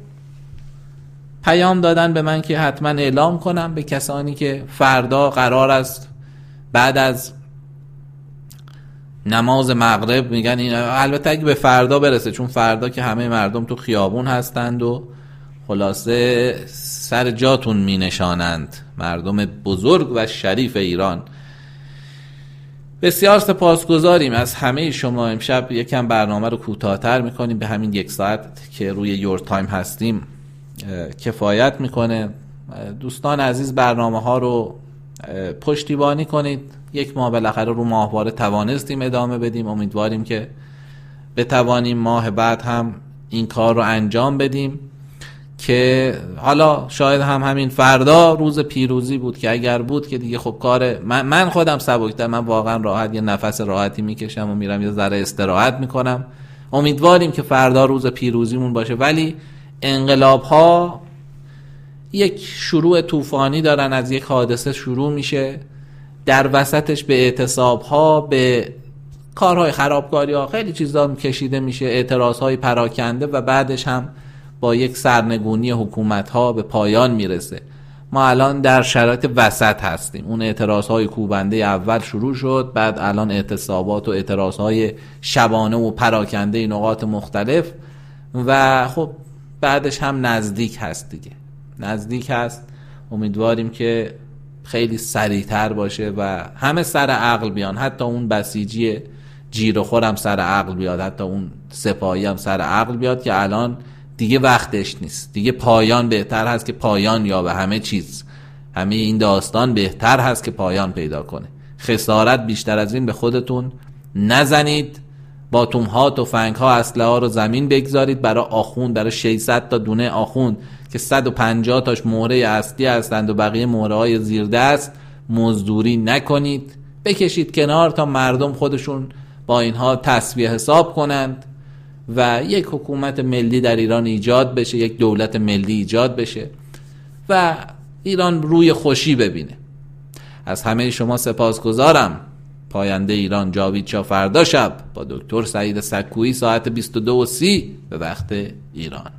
پیام دادن به من که حتما اعلام کنم به کسانی که فردا قرار است بعد از نماز مغرب، میگن این البته اگه به فردا برسه، چون فردا که همه مردم تو خیابون هستند و خلاصه سر جاتون می نشانند، مردم بزرگ و شریف ایران. بسیار سپاسگزاریم از همه شما. امشب یکم برنامه رو کوتاه‌تر میکنیم، به همین یک ساعت که روی یور تایم هستیم کفایت میکنه. دوستان عزیز برنامه ها رو پشتیبانی کنید. یک ماه بالاخره رو ماهواره توانستیم ادامه بدیم، امیدواریم که بتوانیم ماه بعد هم این کار رو انجام بدیم که حالا شاید هم همین فردا روز پیروزی بود که اگر بود که دیگه خب کار من, من خودم سبکتر، من واقعا راحت یه نفس راحتی میکشم و میرم یه ذره استراحت میکنم. امیدواریم که فردا روز پیروزیمون باشه، ولی انقلاب ها یک شروع طوفانی دارن، از یک حادثه شروع میشه، در وسطش به اعتصاب ها، به کارهای خرابکاری ها، خیلی چیزا کشیده میشه، اعتراض های پراکنده و بعدش هم با یک سرنگونی حکومت ها به پایان میرسه. ما الان در شرایط وسط هستیم. اون اعتراض های کوبنده اول شروع شد، بعد الان اعتصابات و اعتراض های شبانه و پراکنده نقاط مختلف و خب بعدش هم نزدیک هست دیگه، نزدیک هست. امیدواریم که خیلی سریعتر باشه و همه سر عقل بیان، حتی اون بسیجی جیر و خورم سر عقل بیاد، حتی اون سپاهی هم سر عقل بیاد که الان دیگه وقتش نیست، دیگه پایان بهتر هست که پایان یا به همه چیز، همه این داستان بهتر هست که پایان پیدا کنه. خسارت بیشتر از این به خودتون نزنید، با توم‌ها، تفنگ‌ها، اسلحه‌ها رو زمین بگذارید برای آخوند، برای ششصد تا دونه آخوند که صد و پنجاه تاش مهره اصلی هستند و بقیه مهره‌های زیر دست، مزدوری نکنید، بکشید کنار تا مردم خودشون با اینها تسویه حساب کنند و یک حکومت ملی در ایران ایجاد بشه، یک دولت ملی ایجاد بشه و ایران روی خوشی ببینه. از همه شما سپاسگزارم. پاینده ایران جاوید شاه فردا شب با دکتر سعید سکویی ساعت بیست و دو و سی به وقت ایران.